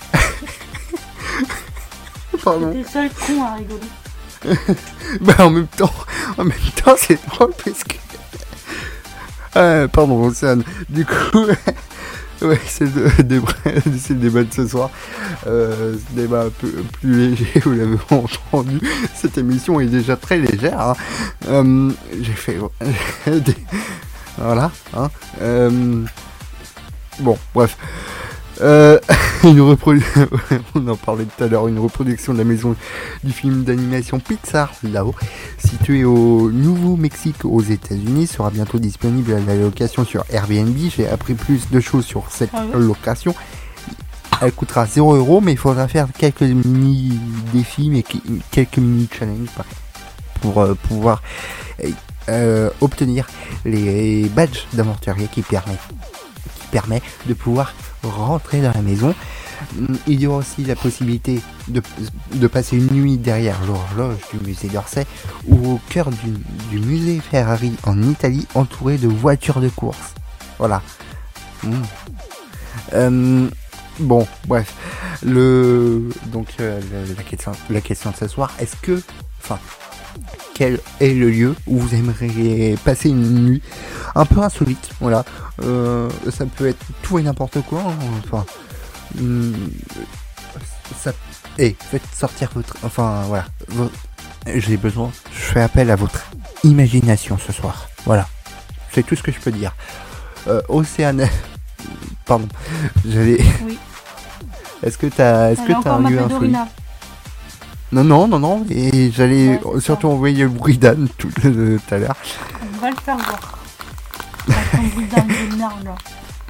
Pardon.
T'es le seul con à rigoler.
Bah en même temps, en même temps c'est drôle parce que... Ah, pardon Océane, du coup, ouais c'est le, débat, c'est le débat de ce soir, euh, ce débat un peu plus léger, vous l'avez entendu, cette émission est déjà très légère, hein. euh, j'ai fait... des... Voilà, hein. euh, bon, bref. Euh, une reproduction, on en parlait tout à l'heure, une reproduction de la maison du film d'animation Pixar, là-haut, situé au Nouveau-Mexique aux États-Unis, sera bientôt disponible à la location sur Airbnb. J'ai appris plus de choses sur cette
Ah oui.
location. Elle coûtera zéro euro, mais il faudra faire quelques mini défis, mais quelques mini challenges pour euh, pouvoir euh, obtenir les badges d'aventurier qui permettent qui permet de pouvoir rentrer dans la maison. Il y aura aussi la possibilité de, de passer une nuit derrière l'horloge du musée d'Orsay ou au cœur du, du musée Ferrari en Italie, entouré de voitures de course. Voilà. Mmh. Euh, bon, bref. Le, donc, euh, la, la, question, la question de ce soir, est-ce que... Enfin... Quel est le lieu où vous aimeriez passer une nuit un peu insolite, voilà. Euh, ça peut être tout et n'importe quoi. Hein. Enfin, hum, ça. Et faites sortir votre. Enfin, voilà. Votre, j'ai besoin. Je fais appel à votre imagination ce soir. Voilà. C'est tout ce que je peux dire. Euh, Océane. Pardon. J'allais.
Oui.
Est-ce que t'as. Est-ce
Elle
que
va
t'as
encore
un lieu
m'appeler
insolite?
Dorina.
Non, non, non, non, et j'allais
Ouais, c'est
surtout
ça.
envoyer le bruit d'Anne tout euh, tout à l'heure.
On va le faire voir. Avec ton bruit d'âme de merde là.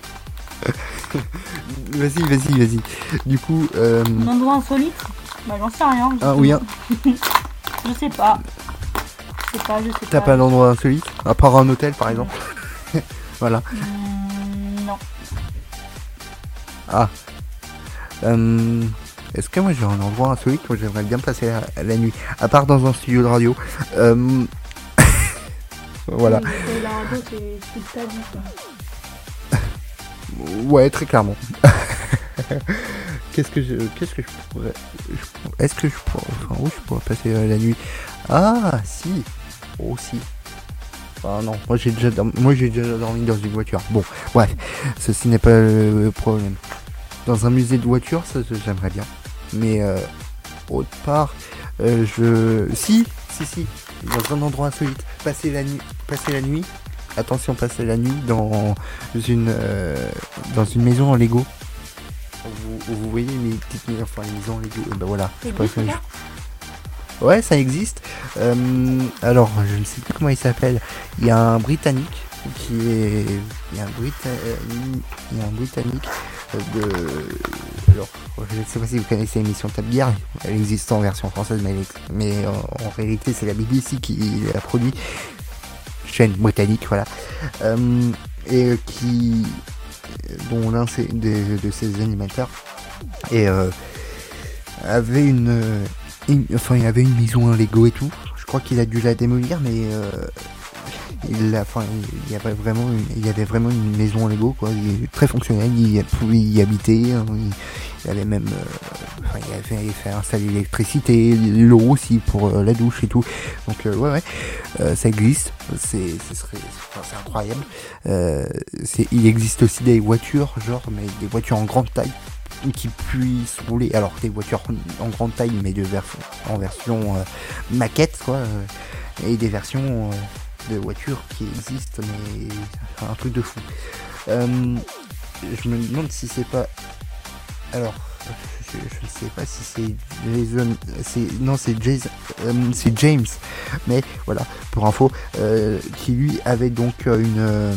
Vas-y, vas-y, vas-y. Du coup, euh...
Un endroit insolite? Bah j'en sais rien.
ah oui, hein.
Je sais pas. Je sais pas, je sais
T'as
pas.
pas d'endroit insolite? À part un hôtel, par exemple. Voilà.
Mmh, non.
Ah. Euh... Est-ce que moi j'ai un endroit insolite où j'aimerais bien passer la, la nuit? À part dans un studio de radio. Euh... voilà.
Oui, c'est la radio, c'est toute ta vie, quoi.
Ouais, très clairement. Qu'est-ce que je, qu'est-ce que je pourrais, je- est-ce que je pourrais, enfin où je pourrais passer euh, la nuit? Ah, si, aussi. Ah non, moi j'ai déjà, dormi, moi j'ai déjà dormi dans une voiture. Bon, bref, ceci n'est pas le problème. Dans un musée de voiture, ça j'aimerais bien. Mais euh, autre part, euh, je, si, si, si, dans un endroit insolite, passer la nuit, passer la nuit. Attention, passer la nuit dans une euh, dans une maison en Lego. Vous, vous voyez mes petites maisons, enfin les maisons en Lego. Ben voilà.
C'est
je sais pas
existe,
comment
ça
je- Ouais, ça existe. Euh, alors, je ne sais plus comment il s'appelle. Il y a un Britannique qui est, il y a un Brita... il y a un Britannique de alors, je ne sais pas si vous connaissez l'émission Top Gear, elle existe en version française, mais, elle ex- mais en, en réalité, c'est la B B C qui l'a produit, chaîne britannique, voilà, euh, et qui, dont l'un c'est- de, de ses animateurs, et euh, avait une, une, enfin, il avait une maison en Lego et tout. Je crois qu'il a dû la démolir, mais euh, il, a, enfin, il y avait vraiment, une, il y avait vraiment une maison en Lego, quoi. Il est très fonctionnel. Il pouvait y habiter. Hein, il, il avait même, euh, enfin, il avait fait, fait installer l'électricité, l'eau aussi pour euh, la douche et tout. Donc euh, ouais, ouais, euh, ça existe. C'est, ce serait, enfin, c'est incroyable. Euh, c'est, il existe aussi des voitures, genre, mais des voitures en grande taille, qui puissent rouler, alors des voitures en grande taille mais de version en version euh, maquette, quoi, euh, et des versions euh, de voitures qui existent, mais c'est un truc de fou. Euh, je me demande si c'est pas, alors je, je ne sais pas si c'est Jason, c'est non c'est Jason, euh, c'est James, mais voilà, pour info, euh, qui lui avait donc euh, une euh,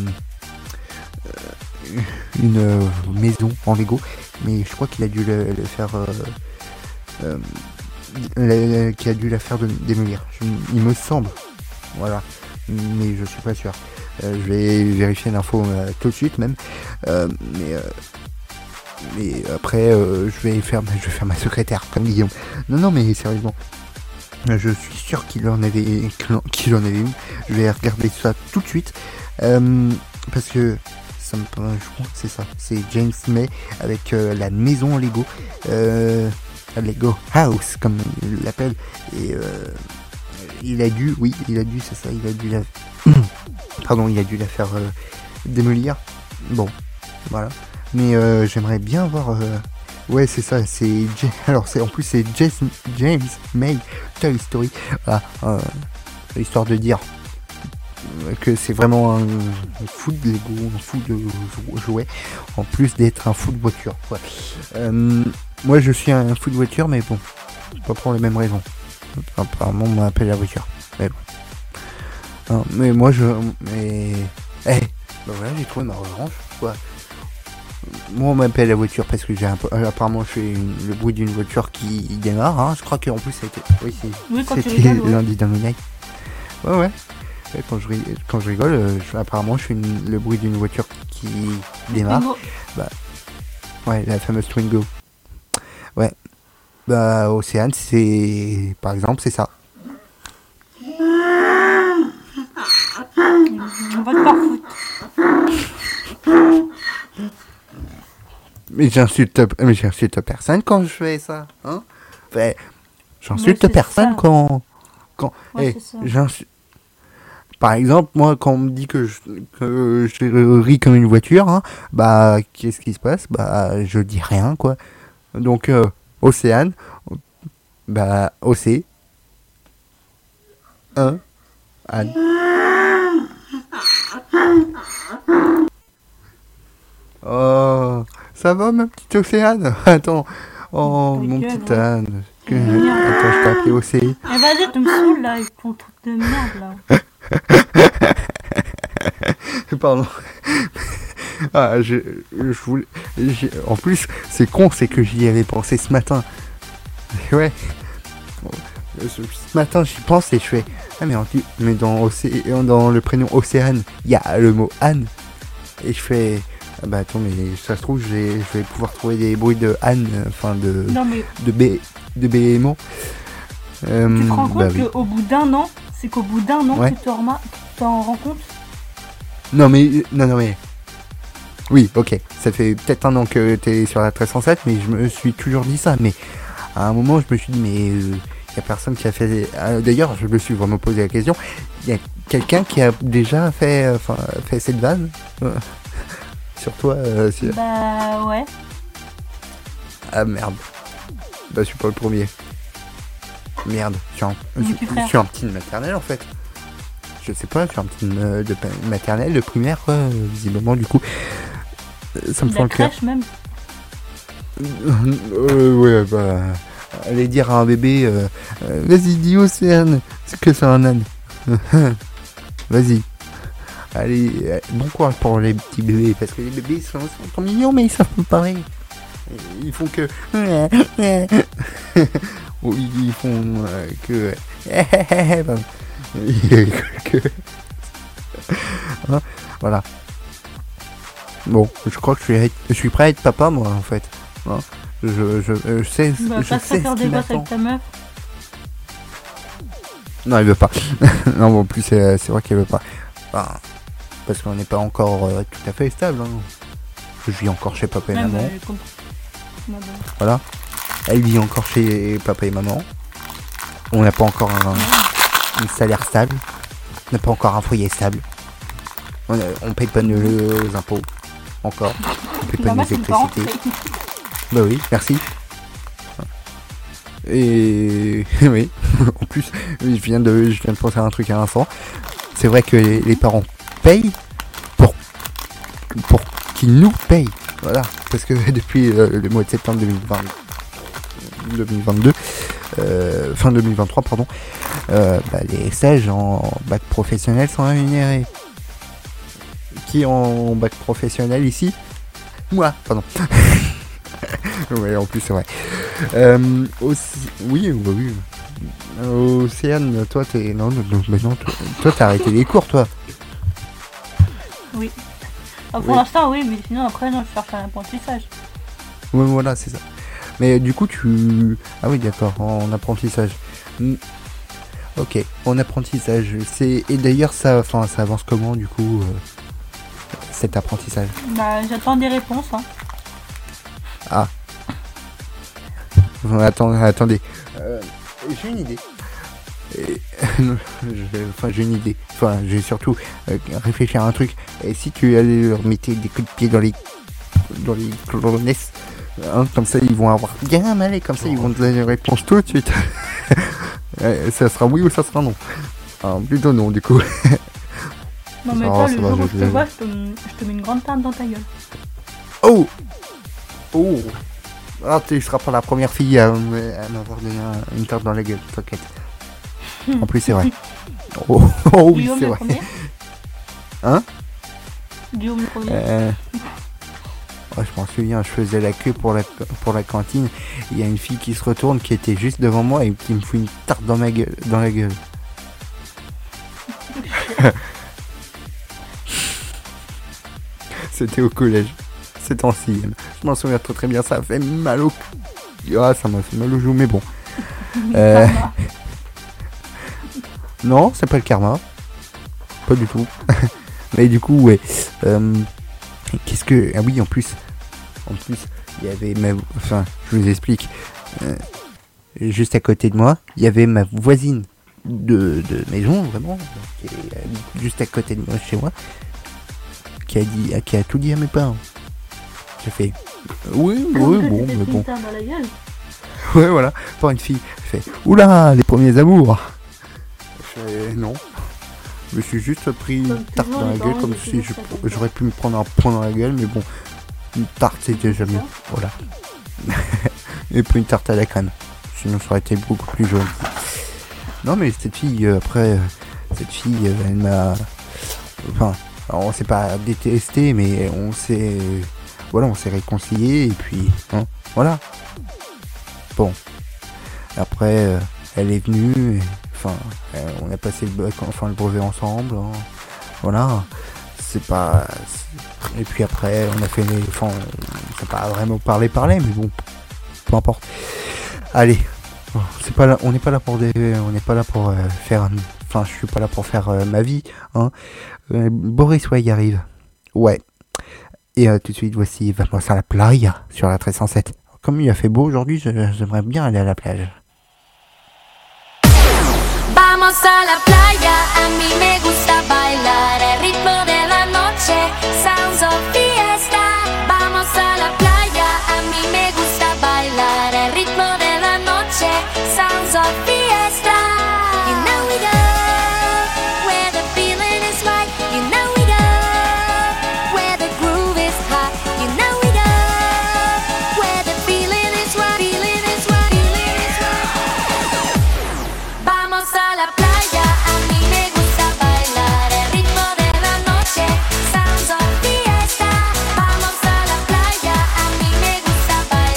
une euh, maison en Lego, mais je crois qu'il a dû le, le faire euh, euh, la- la- qu'il a dû la faire de, démolir. Je- il me semble, voilà, mais je suis pas sûr. Euh, je vais vérifier l'info euh, tout de suite même, Euh, mais euh, mais après euh, je vais faire je vais faire ma secrétaire comme Guillaume. Non non mais sérieusement, je suis sûr qu'il en avait qu'il en avait une. Je vais regarder ça tout de suite, euh, parce que ça me, je crois que c'est ça, c'est James May avec euh, la maison Lego, euh, Lego House comme il l'appelle, et euh, il a dû, oui, il a dû, c'est ça, il a dû la, pardon, il a dû la faire euh, démolir. Bon, voilà. Mais euh, j'aimerais bien voir, euh, ouais, c'est ça, c'est, J- alors c'est en plus c'est James, James May Toy Story, voilà, euh, histoire de dire que c'est vraiment un, un fou de Lego, un fou de jou- jouets, en plus d'être un fou de voiture. Ouais. Euh, moi je suis un fou de voiture, mais bon, pas pour les mêmes raisons. Apparemment on m'appelle la voiture. Mais bon. Hein, mais moi je. Mais. Eh, bah voilà, j'ai trouvé ma revanche. Quoi. Moi on m'appelle la voiture parce que j'ai un peu. euh, apparemment je fais une- le bruit d'une voiture qui démarre. Hein. Je crois qu'en plus ça a été. Oui, c'est,
Oui, quand tu
c'était
rigoles, ouais.
lundi dans le night. Ouais, ouais. Ouais, quand, je, ri- quand je rigole, euh, je- apparemment je fais une- le bruit d'une voiture qui démarre.
Twingo.
Ouais, la fameuse Twingo. Ouais. Bah, Océane, c'est. Par exemple, c'est ça.
On va te faire foutre.
Mais j'insulte, mais j'insulte personne quand je fais ça, hein. Enfin, j'insulte
Mais c'est
personne
ça.
quand. quand
Ouais,
eh,
c'est ça.
j'insu- Par exemple, moi, quand on me dit que je, que je ris comme une voiture, hein, bah, qu'est-ce qui se passe? Bah, je dis rien, quoi. Donc, euh, Océane, bah, O C. un, Anne. Oh, ça va, ma petite Océane? Attends, oh,
Ta
mon
gueule,
petit
hein.
Anne. Que-
Merde.
Attends, je t'ai appelé O C.
Eh vas-y, tu me saoules là avec ton truc de merde là.
Pardon. Ah, je, je voulais. j'ai- En plus, c'est con, c'est que j'y avais pensé ce matin. Ouais. Ce, ce matin, j'y pense et je fais. Ah, mais, en, mais dans, Océ, dans le prénom Océane, il y a le mot Anne. Et je fais. Ah bah attends, mais ça se trouve, je vais, je vais pouvoir trouver des bruits de Anne, euh, enfin de.
Non mais
de B. de Béhémon. Euh,
tu te rends compte
bah oui.
qu'au bout d'un an, c'est qu'au bout d'un an,
Ouais.
tu te remar- tu t'en rends compte.
Non mais non non mais oui, ok, ça fait peut-être un an que t'es sur la treize cent sept, mais je me suis toujours dit ça. Mais à un moment, je me suis dit mais il y a personne qui a fait. euh, D'ailleurs, je me suis vraiment posé la question. Il y a quelqu'un qui a déjà fait, euh, enfin, fait cette vanne euh, sur toi. Euh, sur-
Bah ouais.
Ah merde. Bah je suis pas le premier. Merde, je suis un,
Mon
je-
petit
je
frère.
suis un petit de maternelle en fait. Je sais pas, je suis un petit de, de pa- maternelle, de primaire quoi, euh, visiblement du coup. Euh, Ça me
De
fend
la
le cœur.
crèche même.
Euh, ouais, bah. Aller dire à un bébé, euh, euh, vas-y, dis Océane, c'est que c'est un âne. Vas-y. Allez, euh, bon courage pour les petits bébés, parce que les bébés sont, sont trop mignons, mais ils savent pas parler. Ils font que... Ou ils font euh, que... que... Hein, voilà. Bon, je crois que je suis, je suis prêt à être papa, moi, en fait. Hein, je, je, je sais,
Bah,
je
pas
sais
faire
ce
des
qui
gosses
m'attend.
avec ta meuf.
Non, elle veut pas. Non, bon, en plus, c'est, c'est vrai qu'elle veut pas. Enfin, parce qu'on n'est pas encore euh, tout à fait stable. Hein. Je vis encore chez papa et
Ouais,
maman.
bah, je comprends. Bah, bah.
Voilà. Elle vit encore chez papa et maman. On n'a pas encore un, un salaire stable. On n'a pas encore un foyer stable. On, a- on paye pas nos nos impôts. Encore. On paye pas
Normal,
nos
c'est une parent,
électricités. Bah oui, merci. Et oui, en plus, je viens de, je viens de penser à un truc à l'instant. C'est vrai que les, les parents payent pour, pour qu'ils nous payent. Voilà, parce que depuis euh, le mois de septembre deux mille vingt, deux mille vingt-deux, euh, fin deux mille vingt-trois, pardon, euh, bah, les stages en bac professionnel sont rémunérés. Qui est en bac professionnel ici? Moi, pardon. Ouais, en plus c'est vrai. Euh, aussi, oui, bah oui. Océane, toi t'es, non, non, non, mais non, toi, toi, t'as arrêté les cours, toi.
Oui. Ah, pour
Oui.
l'instant, oui, mais sinon, après, non, je cherche un apprentissage.
Ouais, voilà, c'est ça. Mais du coup, tu, ah oui, d'accord, en apprentissage. Hmm. Ok, en apprentissage, c'est, et d'ailleurs ça, enfin, ça avance comment du coup, euh, cet apprentissage?
Bah, j'attends des réponses, hein.
Ah. Attends, attendez. Euh, j'ai une idée. Et- je- Enfin, j'ai une idée. Enfin, j'ai surtout euh, réfléchi à un truc. Et si tu allais leur mettre des coups de pied dans les dans les clonesses, hein, comme ça ils vont avoir bien mal et comme ça ils vont te donner une réponse tout de suite. Euh, ça sera oui ou ça sera non. Ah, plutôt non du coup.
Non, mais
Oh,
toi,
ça
le
va,
jour où
je-
je te vois, je te, je te mets une grande tarte dans ta gueule.
Oh Oh Ah, tu seras pas la première fille à, m- à m'avoir donné un- une tarte dans la gueule, t'inquiète. En plus, c'est vrai. Oh, oh oui,
Guillaume
c'est
le
vrai.
premier
Hein
Guillaume le premier.
euh... ouais, je m'en souviens, je faisais la queue pour la, pour la cantine. Il y a une fille qui se retourne, qui était juste devant moi et qui me fout une tarte dans, ma gueule, dans la gueule. C'était au collège. C'était en sixième. Je m'en souviens très très bien, ça a fait mal au... Ah, ça m'a fait mal au joue, mais bon. Euh,
Karma.
Non, c'est pas le karma. Pas du tout. Mais du coup, ouais. Euh, Qu'est-ce que... Ah oui, en plus. En plus, il y avait ma... Enfin, je vous explique. Euh, juste à côté de moi, il y avait ma voisine de, de maison, vraiment. Qui est juste à côté de moi, chez moi. Qui a, dit, qui a tout dit à mes parents. J'ai fait... Oui, oui,
Comme que
bon,
t'étais
mais
pris
bon.
une tarte dans la gueule.
Ouais, voilà, pour une fille. Je fais, oula, les premiers amours. Je fais, non. Je me suis juste pris une
Comme
tarte
toujours,
dans la
les
gueule,
parents,
comme
ils
si
étaient
je-
toujours très
j'aurais pu me prendre un point dans la gueule, mais bon, une tarte c'était déjà mieux. Voilà. Et puis une tarte à la crème. Sinon, ça aurait été beaucoup plus jaune. Non, mais cette fille, euh, après, euh, cette fille, euh, elle m'a. Enfin, alors, on s'est pas détesté, mais on s'est. Voilà, on s'est réconcilié, et puis. Hein, voilà. Bon. Après, euh, elle est venue, et, enfin, euh, on a passé le bac, enfin le brevet ensemble. Hein, voilà. C'est pas. c'est- Et puis après, on a fait les. Enfin, on s'est pas vraiment parlé, parler, mais bon, peu importe. Allez. Bon, c'est pas là, on n'est pas là pour des, on n'est pas là pour euh, faire. Enfin, je suis pas là pour faire euh, ma vie. Hein. Euh, Boris, ouais, y arrive. Ouais. Et euh, tout de suite, voici Vamos à la playa sur la treize cent sept. Comme il a fait beau aujourd'hui, je- j'aimerais bien aller à la plage.
Vamos a la playa, a mí me gusta bailar el ritmo de la noche, sounds of fiesta. Vamos a la playa, a mí me gusta bailar el ritmo de la noche, sounds of fiesta. You know we go where the feeling is right. You know we go where the groove is hot. You know we go where the feeling is right. Feeling is right. Feeling is right. Vamos a la playa, a mí me gusta bailar el ritmo de la noche, sounds of fiesta. Vamos a la playa, a mí me gusta bailar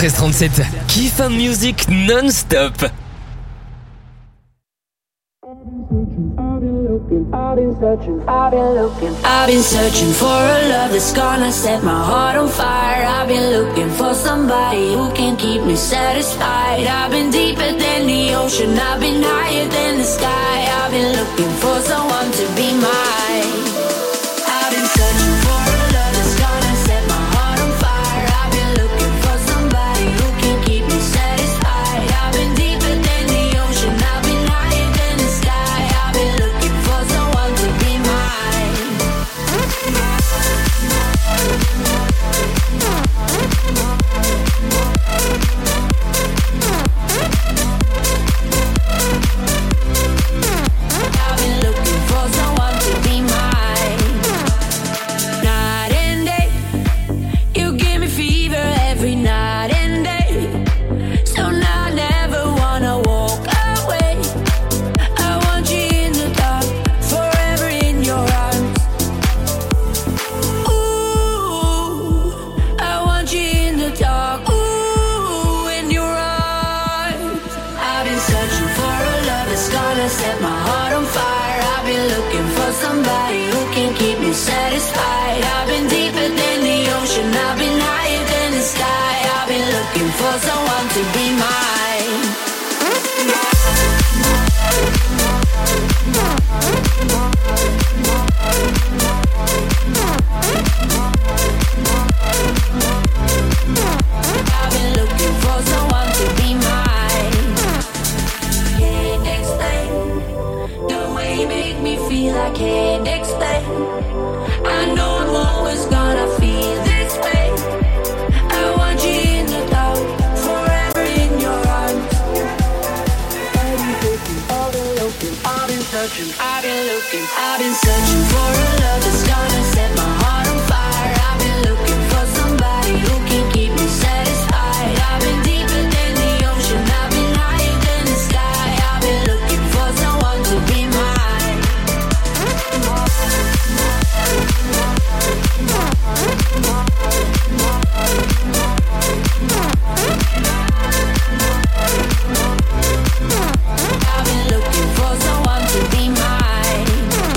treize trente-sept, Key Fan Music non-stop.
I've been searching, I've been looking, I've been searching for a love that's gonna set my heart on fire. I've been looking for somebody who can keep me satisfied. I've been deeper than the ocean, I've been higher than the sky. I've been looking for someone to be mine. I've been searching for a love that's gonna set my heart on fire. I've been looking for somebody who can keep me satisfied. I've been deeper than the ocean, I've been higher than the sky. I've been looking for someone to be mine. I've been looking for someone to be mine. Night and day, you give me fever every night and day. So now I never wanna walk away. I want you in the dark, forever in your arms. Ooh, I want you in the dark, ooh, in your arms. I've been searching for a love that's gonna set my heart on fire. I've been looking for somebody who can keep me satisfied. I've been deeper than the ocean, I've been higher than the sky. I've been looking for someone to be mine. I've been looking for someone to be mine. Can't explain the way you make me feel. I can't explain. I know I'm always gonna feel this way. I want you in the dark, forever in your arms. I've been looking, I've been looking, I've been searching, I've been looking, I've been searching for a love that's gonna set my heart on fire. I've been looking for somebody who can keep me satisfied. I've been deeper than the ocean, I've been higher than the sky. I've been looking for someone to be mine. I've been looking for someone to be mine.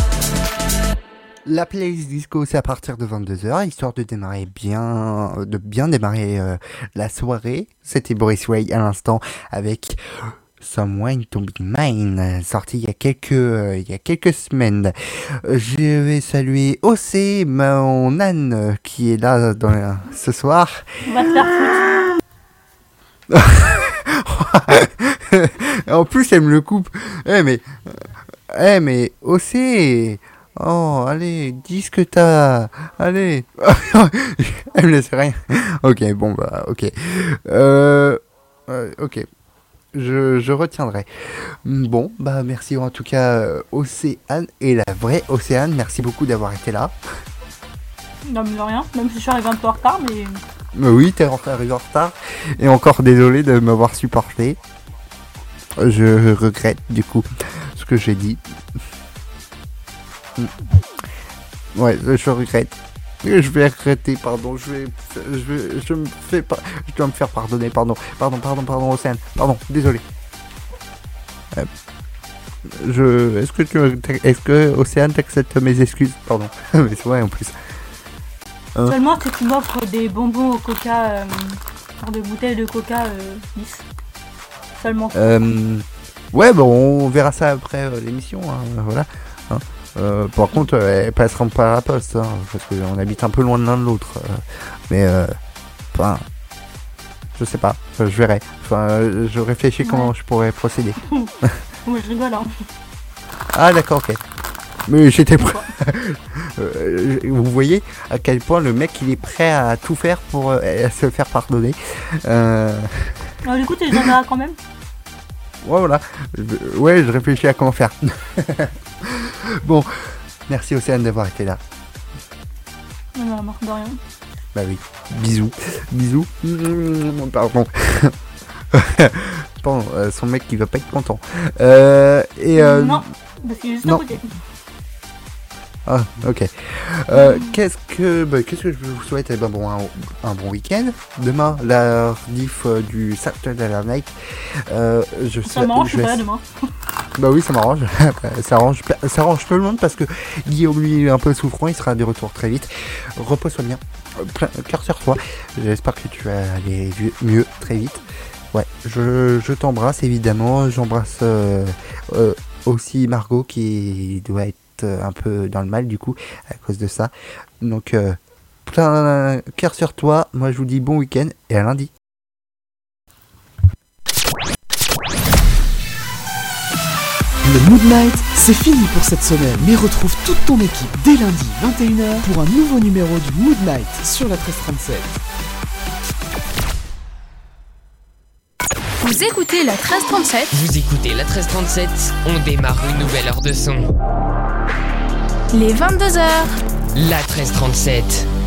La playlist disco, c'est à partir de vingt-deux heures, histoire de démarrer bien, de bien démarrer euh, la soirée. C'était Boris Way à l'instant avec Someone to Be Mine, sorti il y a quelques, euh, il y a quelques semaines. Euh, Je vais saluer O C, mon âne, euh, qui est là dans, la- ce soir.
On va te faire foutre.
En plus, elle me le coupe. Eh mais, eh mais, O C. Oh, allez, dis ce que t'as. Allez. Elle me laisse rien. Ok, bon bah, ok. Euh, euh, ok. Je, je retiendrai. Bon, bah merci en tout cas euh, Océane et la vraie Océane. Merci beaucoup d'avoir été là.
Non mais de rien, même si je suis arrivé un peu en retard, mais
Mais oui, t'es arrivé en retard. Et encore désolé de m'avoir supporté. Je regrette du coup ce que j'ai dit. Ouais, je regrette. Je vais regretter, pardon. Je vais, je vais, je me fais pas, je dois me faire pardonner, pardon, pardon, pardon, pardon, Océane, pardon, désolé. Euh, je, est-ce que tu, est-ce que Océane t'accepte mes excuses, pardon. Mais c'est vrai en plus. Hein?
seulement si tu m'offres des bonbons au coca, euh, genre de bouteilles de coca euh, dix. Seulement.
Euh, ouais, bon, on verra ça après euh, l'émission, hein, voilà. Hein. Euh, par contre, euh, elles passeront pas à la poste, hein, parce qu'on habite un peu loin de l'un de l'autre. euh, mais, euh, enfin, je sais pas, euh, je verrai. Enfin, euh, je réfléchis comment je pourrais procéder.
Moi je rigole hein.
Ah, d'accord, ok. Mais j'étais prêt. Euh, Vous voyez à quel point le mec il est prêt à tout faire pour euh, se faire pardonner. Euh,
Alors, du coup tu les donneras quand même.
Ouais, voilà. Je- Ouais, je réfléchis à comment faire. Bon, merci Océane d'avoir été là.
Non non, marque de rien.
Bah oui, bisous. Bisous. Mmh, Pardon. Pardon, euh, son mec qui va pas être content. Euh, et euh,
Non, parce qu'il est juste
non.
à côté.
Ah, ok. Euh, qu'est-ce que, bah, qu'est-ce que je vous souhaite? Eh ben bon, un, un bon week-end. Demain, la diff euh, du Saturday Night. Euh, je
Ça m'arrange
je
ou pas
vais-
demain?
Bah oui, ça m'arrange. ça arrange, ça arrange tout le monde parce que Guillaume lui est un peu souffrant. Il sera de retour très vite. Repose-toi bien. Euh, Plein, cœur sur toi. J'espère que tu vas aller mieux- mieux très vite. Ouais, je, je t'embrasse évidemment. J'embrasse euh, euh, aussi Margot qui doit être euh, un peu dans le mal du coup à cause de ça. Donc euh, plein cœur sur toi. Moi je vous dis bon week-end et à lundi.
Le Mood Night, c'est fini pour cette semaine, mais retrouve toute ton équipe dès lundi vingt et une heures pour un nouveau numéro du Mood Night sur la treize trente-sept.
Vous écoutez la treize trente-sept.
Vous écoutez la treize trente-sept, on démarre une nouvelle heure de son.
Les vingt-deux heures.
La treize trente-sept.